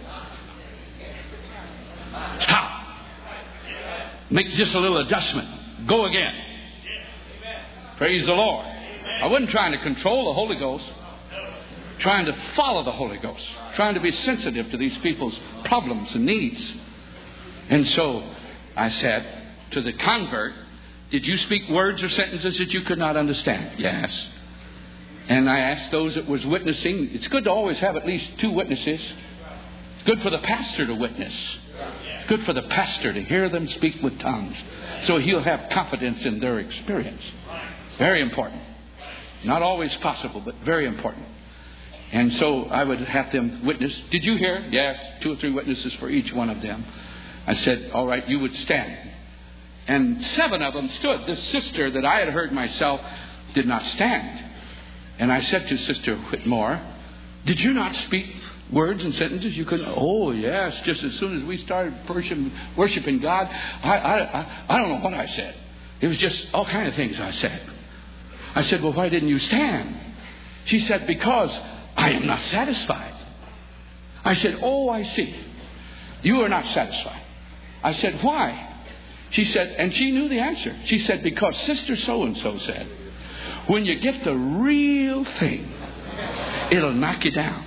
[SPEAKER 1] stop. Make just a little adjustment. Go again. Praise the Lord. I wasn't trying to control the Holy Ghost. Trying to follow the Holy Ghost. Trying to be sensitive to these people's problems and needs. And so I said to the convert, did you speak words or sentences that you could not understand? Yes. And I asked those that was witnessing. It's good to always have at least 2 witnesses. It's good for the pastor to witness. It's good for the pastor to hear them speak with tongues. So he'll have confidence in their experience. Very important. Not always possible, but very important. And so I would have them witness. Did you hear? Yes. 2 or 3 witnesses for each one of them. I said, all right, you would stand. And 7 of them stood. This sister that I had heard myself did not stand. And I said to Sister Whitmore, did you not speak words and sentences you couldn't? Oh, yes. Just as soon as we started worshiping God, I don't know what I said. It was just all kinds of things I said. I said, well, why didn't you stand? She said, because I am not satisfied. I said, oh, I see. You are not satisfied. I said, why? She said, and she knew the answer. She said, because Sister so-and-so said, when you get the real thing, it'll knock you down.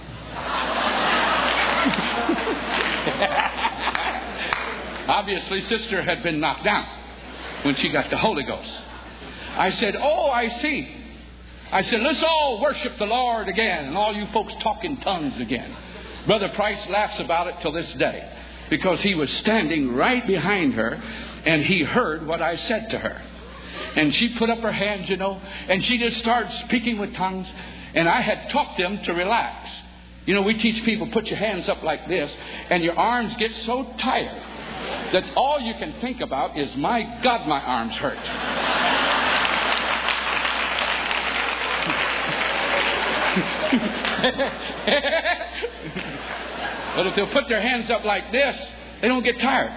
[SPEAKER 1] Obviously, Sister had been knocked down when she got the Holy Ghost. I said, oh, I see. I said, let's all worship the Lord again. And all you folks talk in tongues again. Brother Price laughs about it till this day. Because he was standing right behind her. And he heard what I said to her. And she put up her hands, and she just started speaking with tongues. And I had taught them to relax. We teach people, put your hands up like this. And your arms get so tired that all you can think about is, my God, my arms hurt. But if they'll put their hands up like this, they don't get tired.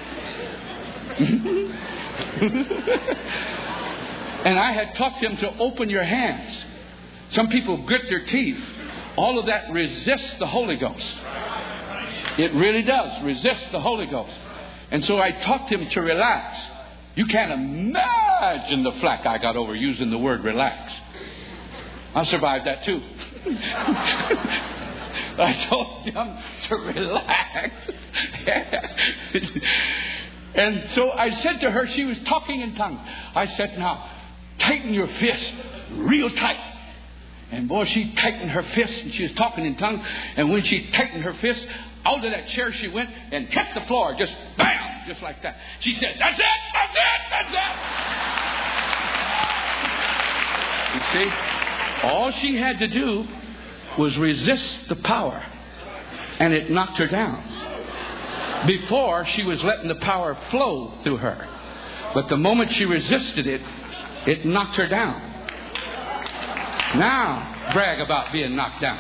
[SPEAKER 1] And I had taught them to open your hands. Some people grit their teeth. All of that resists the Holy Ghost. It really does resist the Holy Ghost. And so I taught them to relax. You can't imagine the flack I got over using the word relax. I survived that too. I told them to relax. And so I said to her, she was talking in tongues. I said, now, tighten your fist real tight. And boy, she tightened her fist and she was talking in tongues. And when she tightened her fist, out of that chair she went and hit the floor. Just bam, just like that. She said, that's it, that's it, that's it. You see, all she had to do was resist the power. And it knocked her down. Before, she was letting the power flow through her. But the moment she resisted it, it knocked her down. Now, brag about being knocked down.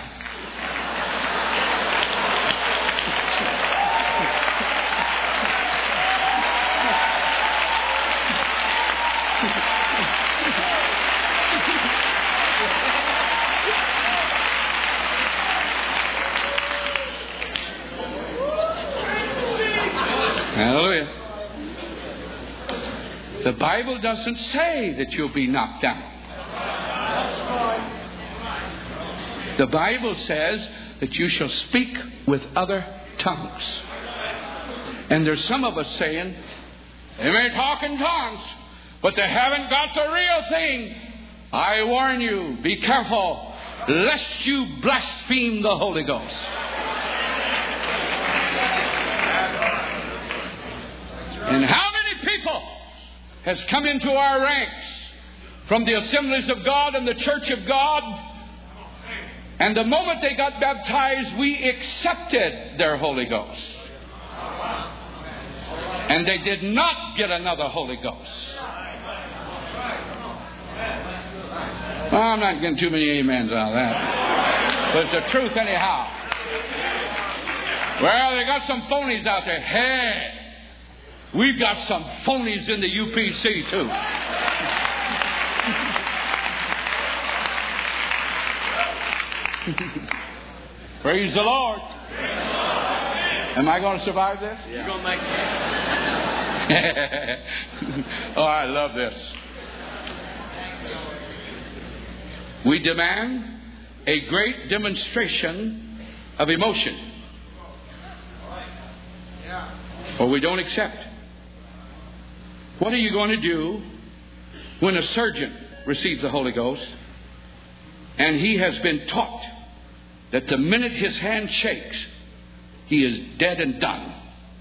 [SPEAKER 1] Hallelujah. The Bible doesn't say that you'll be knocked down. The Bible says that you shall speak with other tongues. And there's some of us saying, they may talk in tongues, but they haven't got the real thing. I warn you, be careful, lest you blaspheme the Holy Ghost. And how many people has come into our ranks from the assemblies of God and the church of God And the moment they got baptized, we accepted their Holy Ghost. And they did not get another Holy Ghost. Well, I'm not getting too many amens out of that. But it's the truth anyhow. Well, they got some phonies out there. Hey, we've got some phonies in the UPC too. Praise the Lord. Am I going to survive this?
[SPEAKER 2] You're going to make it.
[SPEAKER 1] Oh, I love this. We demand a great demonstration of emotion, or we don't accept. What are you going to do when a surgeon receives the Holy Ghost and he has been taught that the minute his hand shakes, he is dead and done?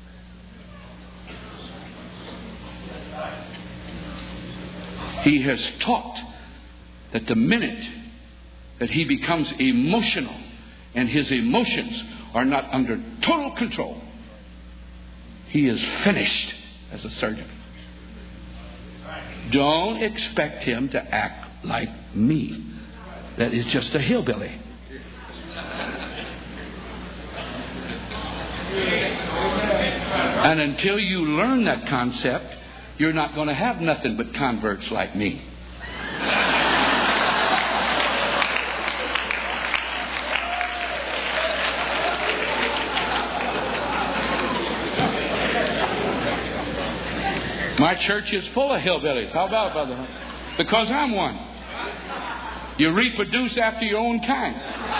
[SPEAKER 1] He has taught that the minute that he becomes emotional and his emotions are not under total control, he is finished as a surgeon. Don't expect him to act like me. That is just a hillbilly. And until you learn that concept, you're not going to have nothing but converts like me. My church is full of hillbillies. How about it, Brother Hunt? Because I'm one. You reproduce after your own kind.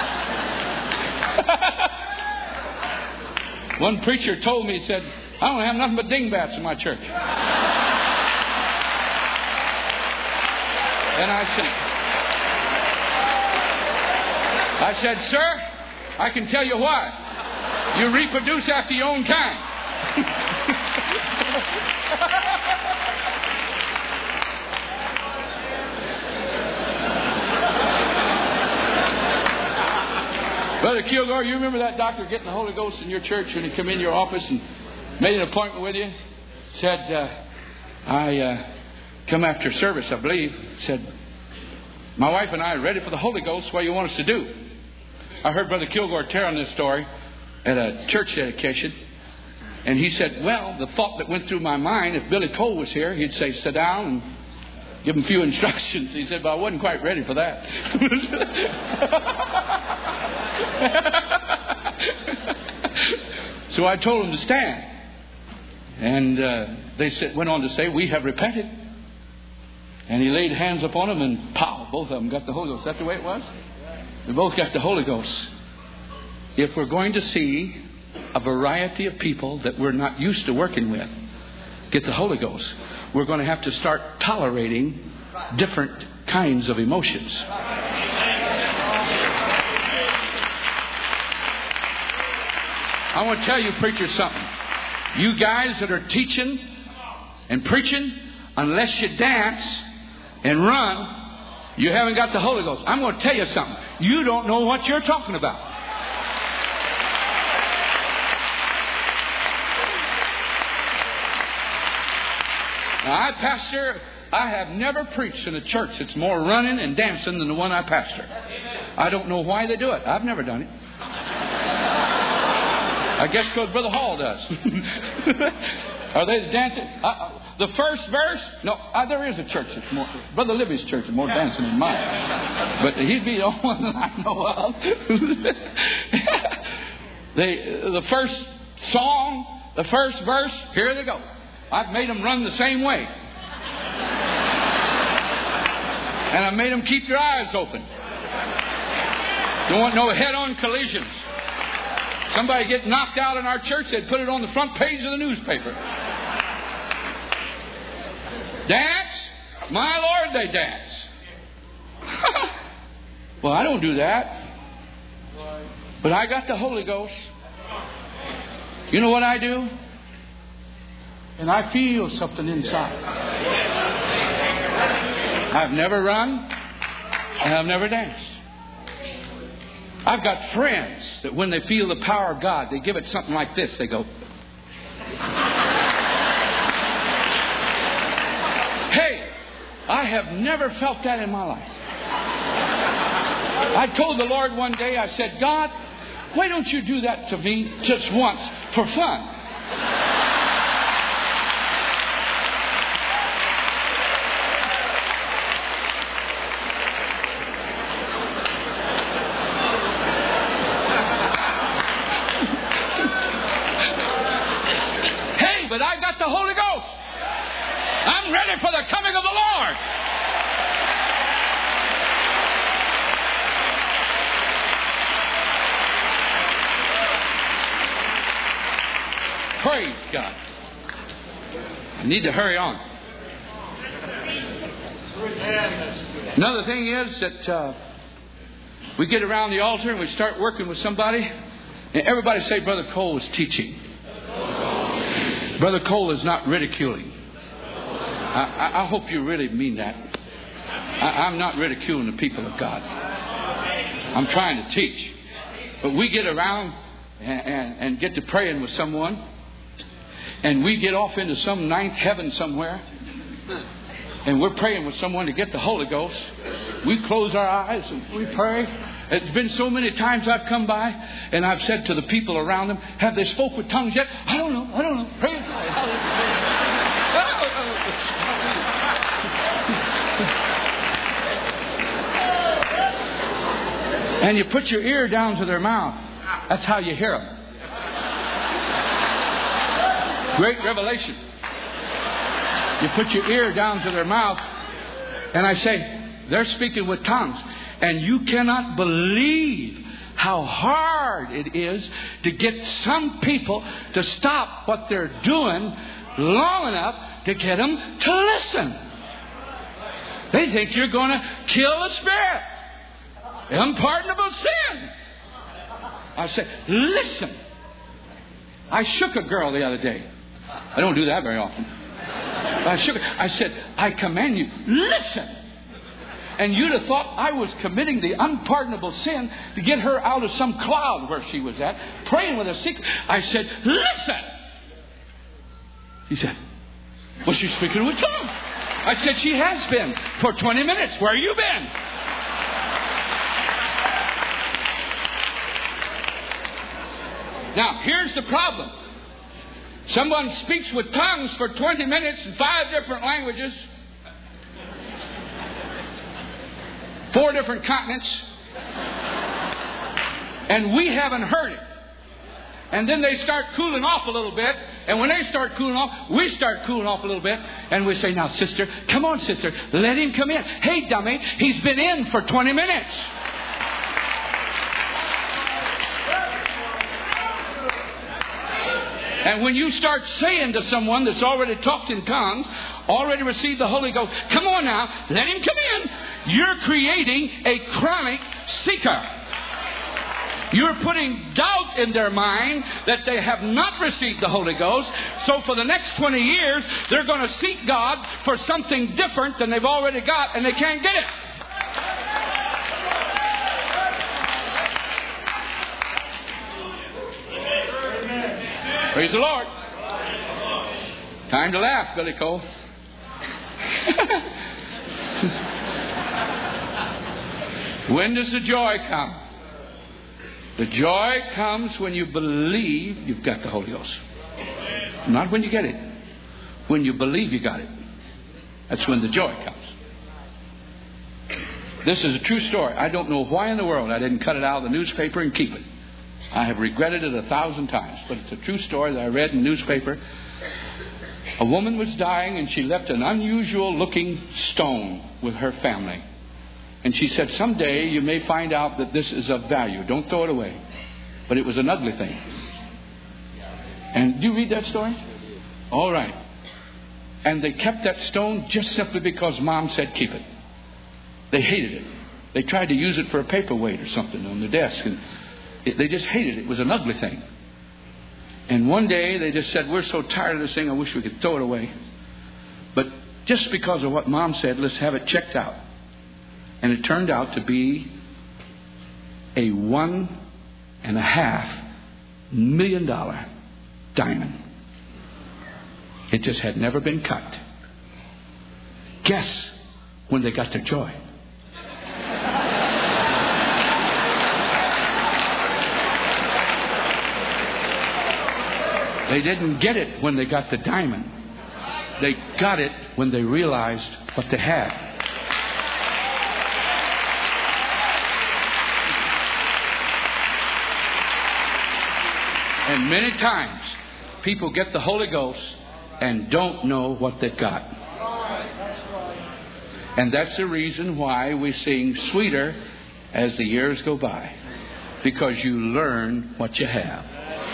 [SPEAKER 1] One preacher told me, he said, I don't have nothing but dingbats in my church. And I said, sir, I can tell you why. You reproduce after your own kind. Brother Kilgore, you remember that doctor getting the Holy Ghost in your church when he came in your office and made an appointment with you? Said, I come after service, I believe. Said, my wife and I are ready for the Holy Ghost. What do you want us to do? I heard Brother Kilgore telling this story at a church dedication. And he said, well, the thought that went through my mind, if Billy Cole was here, he'd say, sit down and give him a few instructions. He said, but I wasn't quite ready for that. So I told him to stand. And they went on to say, we have repented. And he laid hands upon them and pow, both of them got the Holy Ghost. Is that the way it was? They both got the Holy Ghost. If we're going to see a variety of people that we're not used to working with get the Holy Ghost, we're going to have to start tolerating different kinds of emotions. I want to tell you, preachers, something. You guys that are teaching and preaching, unless you dance and run, you haven't got the Holy Ghost. I'm going to tell you something. You don't know what you're talking about. Now, I have never preached in a church that's more running and dancing than the one I pastor. I don't know why they do it. I've never done it. I guess because Brother Hall does. Are they dancing? The first verse? No, there is a church that's more. Brother Libby's church is more dancing than mine. But he'd be the only one that I know of. The first song, the first verse, here they go. I've made them run the same way. And I've made them keep their eyes open. Don't want no head-on collisions. Somebody get knocked out in our church, they'd put it on the front page of the newspaper. Dance? My Lord, they dance. Well, I don't do that. But I got the Holy Ghost. You know what I do? And I feel something inside. I've never run and I've never danced. I've got friends that when they feel the power of God, they give it something like this. They go, hey, I have never felt that in my life. I told the Lord one day, I said, God, why don't you do that to me just once for fun? Hey, but I got the Holy Ghost. I'm ready for the coming of the Lord. Praise God. I need to hurry on. Another thing is that we get around the altar and we start working with somebody, and everybody say, Brother Cole is teaching. Brother Cole is not ridiculing. I hope you really mean that. I'm not ridiculing the people of God. I'm trying to teach. But we get around and get to praying with someone, and we get off into some ninth heaven somewhere, and we're praying with someone to get the Holy Ghost. We close our eyes and we pray. It's been so many times I've come by and I've said to the people around them, have they spoke with tongues yet? I don't know. Praise God. And you put your ear down to their mouth. That's how you hear them. Great revelation. You put your ear down to their mouth, and I say, they're speaking with tongues. And you cannot believe how hard it is to get some people to stop what they're doing long enough to get them to listen. They think you're going to kill the spirit. Unpardonable sin. I said, listen. I shook a girl the other day. I don't do that very often. I shook her. I said, I command you, listen. And you'd have thought I was committing the unpardonable sin to get her out of some cloud where she was at, praying with a secret. I said, listen. He said, was she speaking with tongues? I said, she has been for 20 minutes. Where you been? Now, here's the problem. Someone speaks with tongues for 20 minutes in 5 different languages, 4 different continents, and we haven't heard it. And then they start cooling off a little bit, and when they start cooling off, we start cooling off a little bit, and we say, now, sister, come on, sister, let him come in. Hey, dummy, he's been in for 20 minutes. And when you start saying to someone that's already talked in tongues, already received the Holy Ghost, come on now, let him come in. You're creating a chronic seeker. You're putting doubt in their mind that they have not received the Holy Ghost. So for the next 20 years, they're going to seek God for something different than they've already got, and they can't get it. Praise the Lord. Time to laugh, Billy Cole. When does the joy come? The joy comes when you believe you've got the Holy Ghost. Not when you get it. When you believe you got it. That's when the joy comes. This is a true story. I don't know why in the world I didn't cut it out of the newspaper and keep it. I have regretted it 1,000 times, but it's a true story that I read in the newspaper. A woman was dying, and she left an unusual looking stone with her family. And she said, someday you may find out that this is of value. Don't throw it away. But it was an ugly thing. And do you read that story? All right. And they kept that stone just simply because Mom said keep it. They hated it. They tried to use it for a paperweight or something on their desk, and they just hated it. It was an ugly thing. And one day they just said, we're so tired of this thing, I wish we could throw it away. But just because of what Mom said, let's have it checked out. And it turned out to be a $1.5 million diamond. It just had never been cut. Guess when they got their joy? They didn't get it when they got the diamond. They got it when they realized what they had. And many times, people get the Holy Ghost and don't know what they've got. And that's the reason why we sing sweeter as the years go by. Because you learn what you have.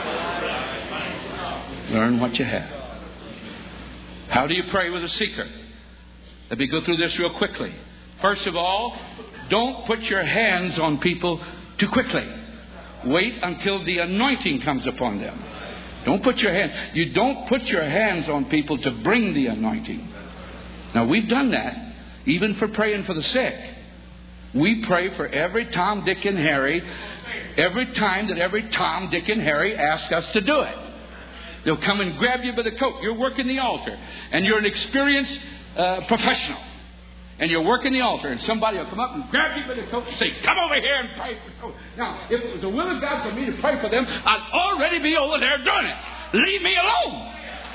[SPEAKER 1] Learn what you have. How do you pray with a seeker? Let me go through this real quickly. First of all, don't put your hands on people too quickly. Wait until the anointing comes upon them. You don't put your hands on people to bring the anointing. Now, we've done that even for praying for the sick. We pray for every Tom, Dick, and Harry every time that every Tom, Dick, and Harry ask us to do it. They'll come and grab you by the coat. You're working the altar, and you're an experienced professional. And you're working the altar, and somebody will come up and grab you by the coat and say, "Come over here and pray for so." Now, if it was the will of God for me to pray for them, I'd already be over there doing it. Leave me alone.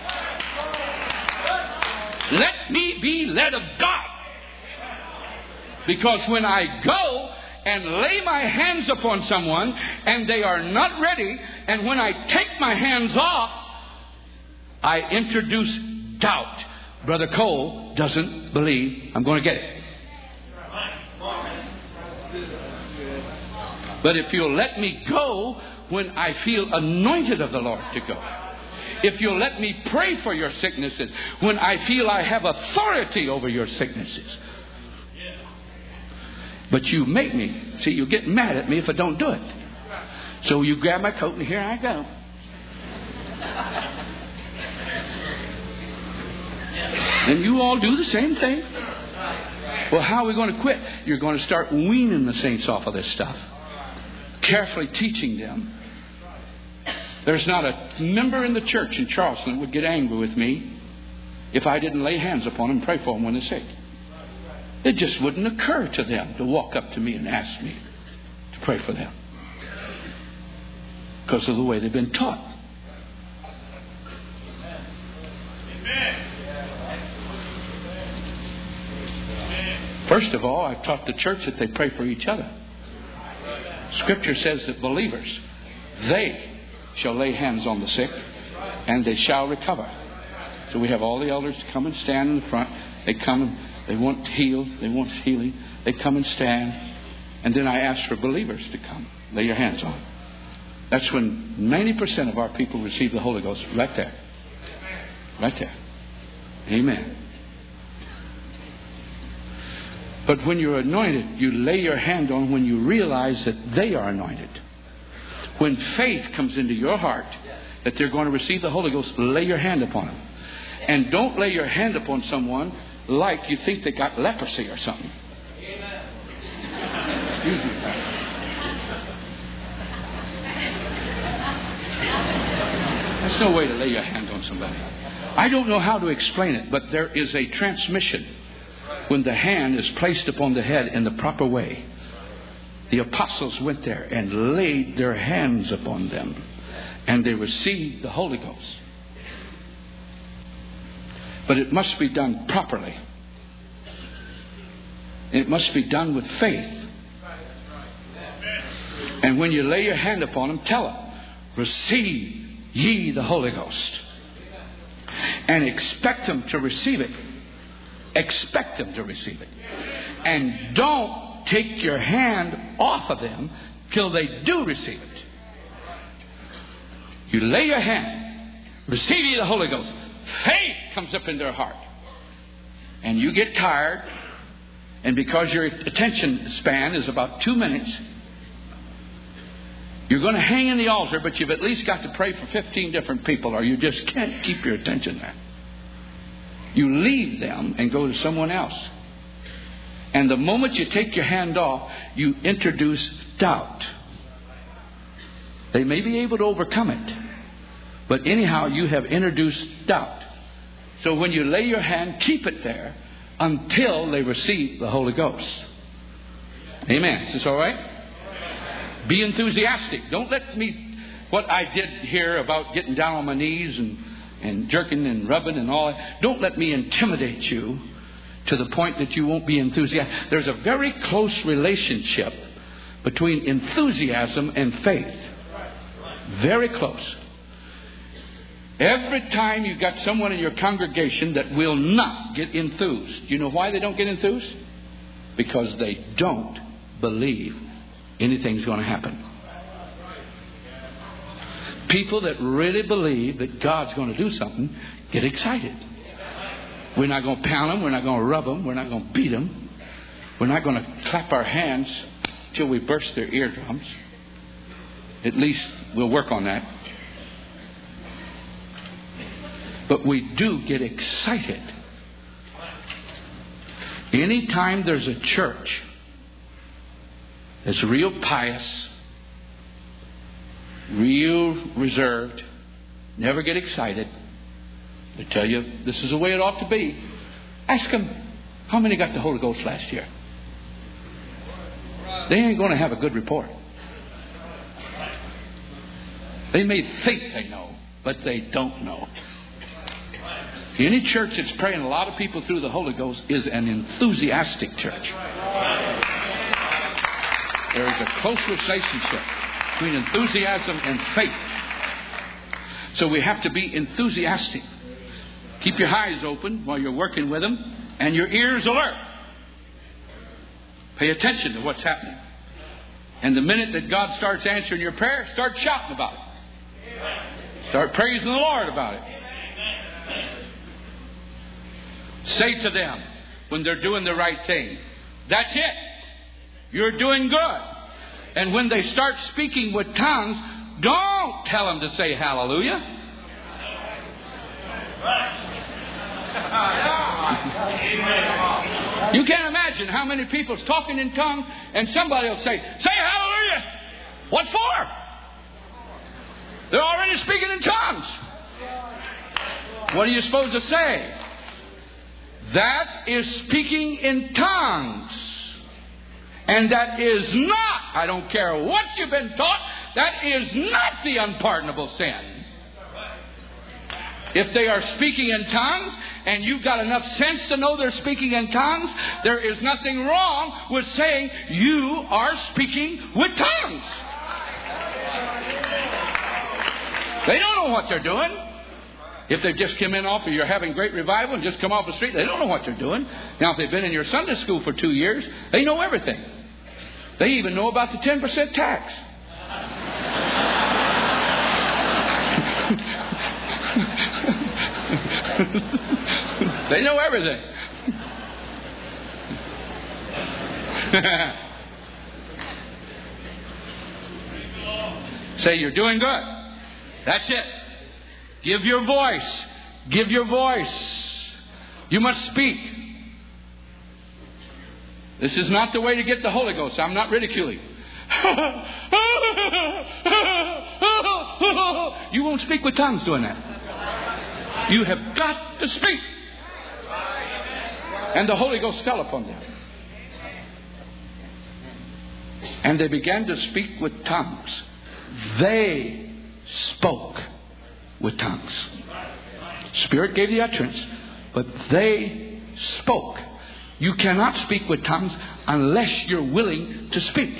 [SPEAKER 1] Let me be led of God. Because when I go and lay my hands upon someone and they are not ready, and when I take my hands off, I introduce doubt. Brother Cole doesn't believe I'm going to get it. But if you'll let me go when I feel anointed of the Lord to go, if you'll let me pray for your sicknesses when I feel I have authority over your sicknesses. But you make me. See, you get mad at me if I don't do it. So you grab my coat and here I go. And you all do the same thing. Well, how are we going to quit? You're going to start weaning the saints off of this stuff. Carefully teaching them. There's not a member in the church in Charleston that would get angry with me if I didn't lay hands upon them and pray for them when they're sick. It just wouldn't occur to them to walk up to me and ask me to pray for them. Because of the way they've been taught. First of all, I've taught the church that they pray for each other. Scripture says that believers, they shall lay hands on the sick and they shall recover. So we have all the elders to come and stand in the front. They come and they want healed. They want healing. They come and stand. And then I ask for believers to come. Lay your hands on. That's when 90% of our people receive the Holy Ghost. Right there. Right there. Amen. But when you're anointed, you lay your hand on when you realize that they are anointed. When faith comes into your heart that they're going to receive the Holy Ghost, lay your hand upon them. And don't lay your hand upon someone like you think they got leprosy or something. That's no way to lay your hand on somebody. I don't know how to explain it, but there is a transmission when the hand is placed upon the head in the proper way. The apostles went there and laid their hands upon them, and they received the Holy Ghost. But it must be done properly. It must be done with faith. And when you lay your hand upon them, tell them, "Receive ye the Holy Ghost." And expect them to receive it. Expect them to receive it. And don't take your hand off of them till they do receive it. You lay your hand, receive ye the Holy Ghost. Faith comes up in their heart. And you get tired. And because your attention span is about 2 minutes, you're going to hang in the altar, but you've at least got to pray for 15 different people, or you just can't keep your attention there. You leave them and go to someone else. And the moment you take your hand off, you introduce doubt. They may be able to overcome it. But anyhow, you have introduced doubt. So when you lay your hand, keep it there until they receive the Holy Ghost. Amen. Is this all right? Be enthusiastic. Don't let me, what I did here about getting down on my knees and jerking and rubbing and all that, don't let me intimidate you to the point that you won't be enthusiastic. There's a very close relationship between enthusiasm and faith. Very close. Every time you've got someone in your congregation that will not get enthused. You know why they don't get enthused? Because they don't believe anything's going to happen. People that really believe that God's going to do something get excited. We're not going to pound them. We're not going to rub them. We're not going to beat them. We're not going to clap our hands till we burst their eardrums. At least we'll work on that. But we do get excited. Anytime there's a church that's real pious, real reserved, never get excited, they tell you this is the way it ought to be. Ask them, how many got the Holy Ghost last year? They ain't going to have a good report. They may think they know, but they don't know. Any church that's praying a lot of people through the Holy Ghost is an enthusiastic church. There is a close relationship between enthusiasm and faith. So we have to be enthusiastic. Keep your eyes open while you're working with them and your ears alert. Pay attention to what's happening. And the minute that God starts answering your prayer, start shouting about it. Start praising the Lord about it. Say to them when they're doing the right thing, that's it. You're doing good. And when they start speaking with tongues, don't tell them to say hallelujah. You can't imagine how many people's talking in tongues and somebody will say hallelujah. What for? They're already speaking in tongues. What are you supposed to say? That is speaking in tongues. And that is not, I don't care what you've been taught, that is not the unpardonable sin. If they are speaking in tongues and you've got enough sense to know they're speaking in tongues, there is nothing wrong with saying you are speaking with tongues. They don't know what they're doing. If they've just come in off of you're having great revival and just come off the street, they don't know what they're doing. Now, if they've been in your Sunday school for 2 years, they know everything. They even know about the 10% tax. They know everything. Say, you're doing good. That's it. Give your voice. Give your voice. You must speak. This is not the way to get the Holy Ghost. I'm not ridiculing. You won't speak with tongues doing that. You have got to speak. And the Holy Ghost fell upon them. And they began to speak with tongues. They spoke with tongues. Spirit gave the utterance, but they spoke. You cannot speak with tongues unless you're willing to speak.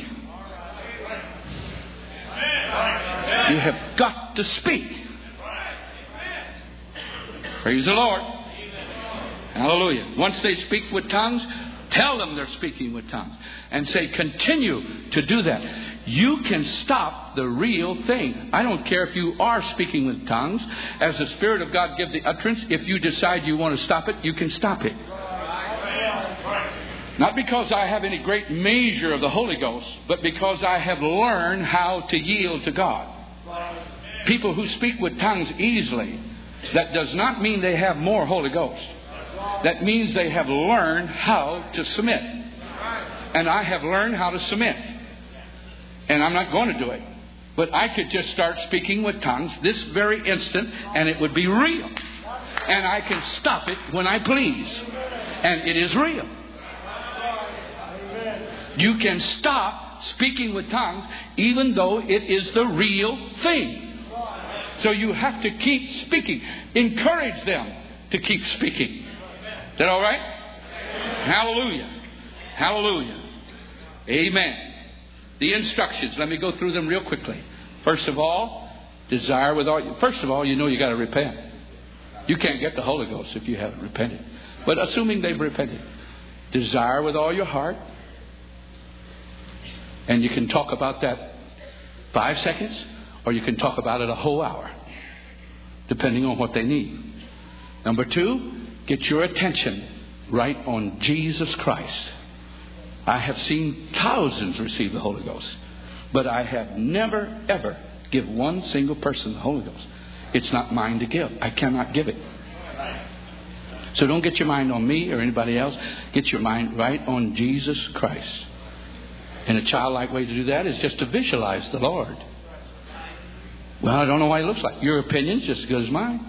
[SPEAKER 1] You have got to speak. Praise the Lord. Hallelujah. Once they speak with tongues, tell them they're speaking with tongues. And say, continue to do that. You can stop the real thing. I don't care if you are speaking with tongues. As the Spirit of God gives the utterance, if you decide you want to stop it, you can stop it. Not because I have any great measure of the Holy Ghost, but because I have learned how to yield to God. People who speak with tongues easily, that does not mean they have more Holy Ghost. That means they have learned how to submit. And I have learned how to submit. And I'm not going to do it. But I could just start speaking with tongues this very instant, and it would be real. And I can stop it when I please. And it is real. You can stop speaking with tongues even though it is the real thing. So you have to keep speaking. Encourage them to keep speaking. Is that all right? Hallelujah. Hallelujah. Amen. The instructions. Let me go through them real quickly. First of all, desire with all. First of all, you know you got to repent. You can't get the Holy Ghost if you haven't repented. But assuming they've repented, desire with all your heart. And you can talk about that 5 seconds, or you can talk about it a whole hour, depending on what they need. Number 2, get your attention right on Jesus Christ. I have seen thousands receive the Holy Ghost, but I have never, ever give one single person the Holy Ghost. It's not mine to give. I cannot give it. So don't get your mind on me or anybody else. Get your mind right on Jesus Christ. And a childlike way to do that is just to visualize the Lord. Well, I don't know what He looks like. Your opinion's just as good as mine.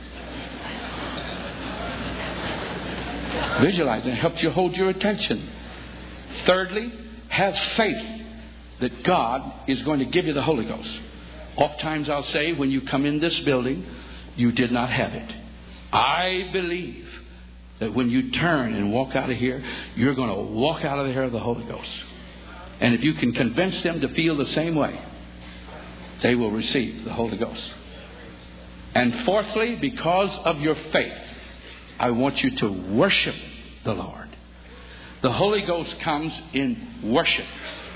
[SPEAKER 1] Visualize. It helps you hold your attention. Thirdly, have faith that God is going to give you the Holy Ghost. Oftentimes I'll say, when you come in this building, you did not have it. I believe that when you turn and walk out of here, you're going to walk out of there with the Holy Ghost. And if you can convince them to feel the same way, they will receive the Holy Ghost. And fourthly, because of your faith, I want you to worship the Lord. The Holy Ghost comes in worship.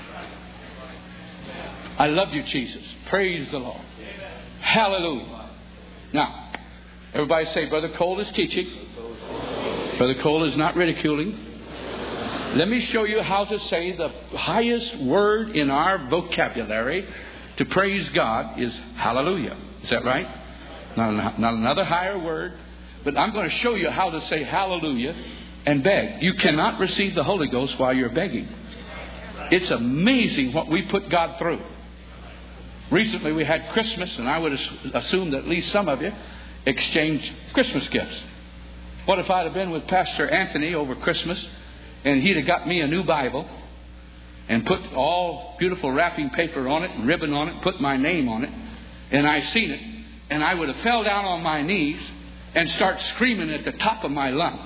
[SPEAKER 1] I love you, Jesus. Praise the Lord. Hallelujah. Now, everybody say, Brother Cole is teaching. Brother Cole is not ridiculing. Let me show you how to say the highest word in our vocabulary to praise God is hallelujah. Is that right? Not another higher word. But I'm going to show you how to say hallelujah and beg. You cannot receive the Holy Ghost while you're begging. It's amazing what we put God through. Recently we had Christmas, and I would assume that at least some of you exchanged Christmas gifts. What if I'd have been with Pastor Anthony over Christmas, and he'd have got me a new Bible and put all beautiful wrapping paper on it and ribbon on it, put my name on it, and I seen it, and I would have fell down on my knees and start screaming at the top of my lungs.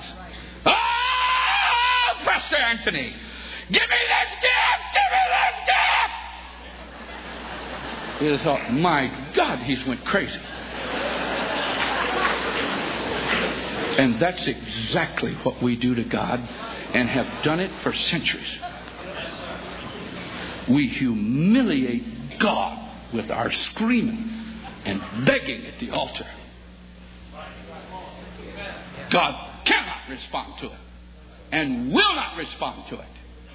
[SPEAKER 1] Oh, Pastor Anthony, give me this gift! Give me this gift! You'd have thought, my God, he's went crazy. And that's exactly what we do to God, and have done it for centuries. We humiliate God with our screaming and begging at the altar. God cannot respond to it and will not respond to it.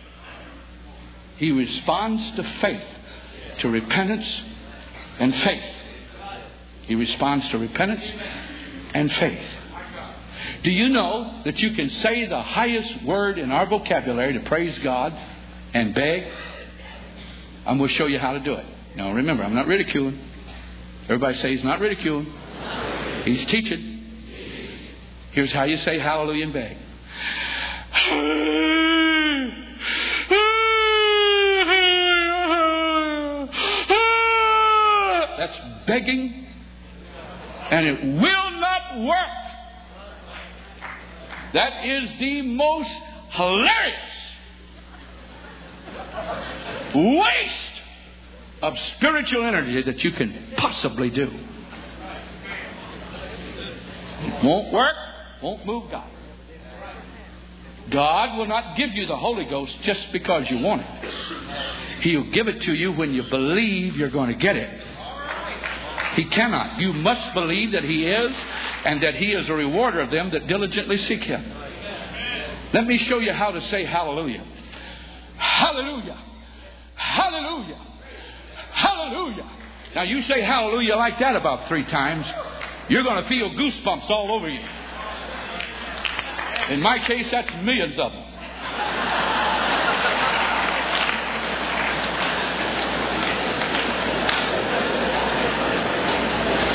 [SPEAKER 1] He responds to faith, to repentance and faith. He responds to repentance and faith. Do you know that you can say the highest word in our vocabulary to praise God and beg? I'm going to show you how to do it. Now remember, I'm not ridiculing. Everybody say he's not ridiculing. He's teaching. Here's how you say hallelujah and beg. That's begging, and it will not work. That is the most hilarious waste of spiritual energy that you can possibly do. It won't work, won't move God. God will not give you the Holy Ghost just because you want it. He'll give it to you when you believe you're going to get it. He cannot. You must believe that He is, and that He is a rewarder of them that diligently seek Him. Let me show you how to say hallelujah. Hallelujah. Hallelujah. Hallelujah. Now you say hallelujah like that about 3 times, you're going to feel goosebumps all over you. In my case, that's millions of them.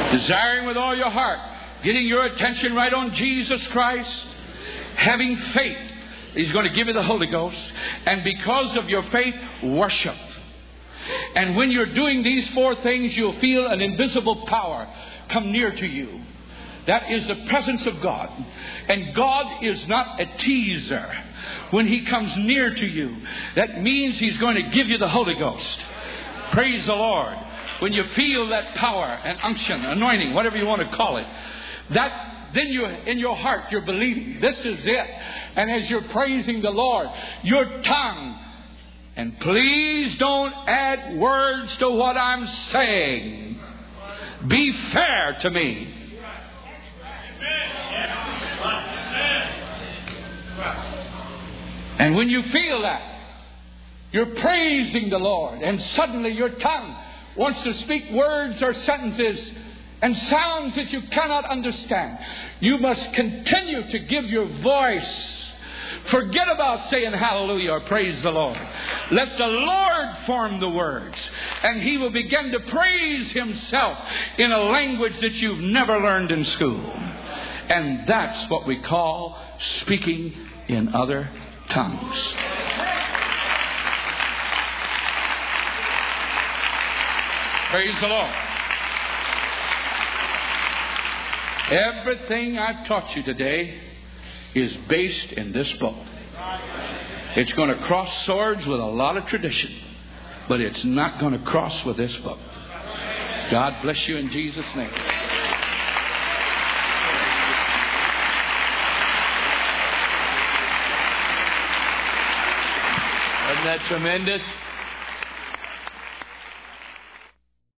[SPEAKER 1] Desiring with all your heart, getting your attention right on Jesus Christ, having faith. He's going to give you the Holy Ghost. And because of your faith, worship. And when you're doing these 4 things, you'll feel an invisible power come near to you. That is the presence of God. And God is not a teaser. When He comes near to you, that means He's going to give you the Holy Ghost. Praise the Lord. When you feel that power and unction, anointing, whatever you want to call it, then you, in your heart, you're believing. This is it. And as you're praising the Lord, your tongue, and please don't add words to what I'm saying. Be fair to me. And when you feel that, you're praising the Lord, and suddenly your tongue wants to speak words or sentences and sounds that you cannot understand. You must continue to give your voice. Forget about saying hallelujah or praise the Lord. Let the Lord form the words, and He will begin to praise Himself in a language that you've never learned in school. And that's what we call speaking in other tongues. Praise the Lord. Everything I've taught you today is based in this book. It's going to cross swords with a lot of tradition, but it's not going to cross with this book. God bless you in Jesus' name.
[SPEAKER 2] Isn't that tremendous?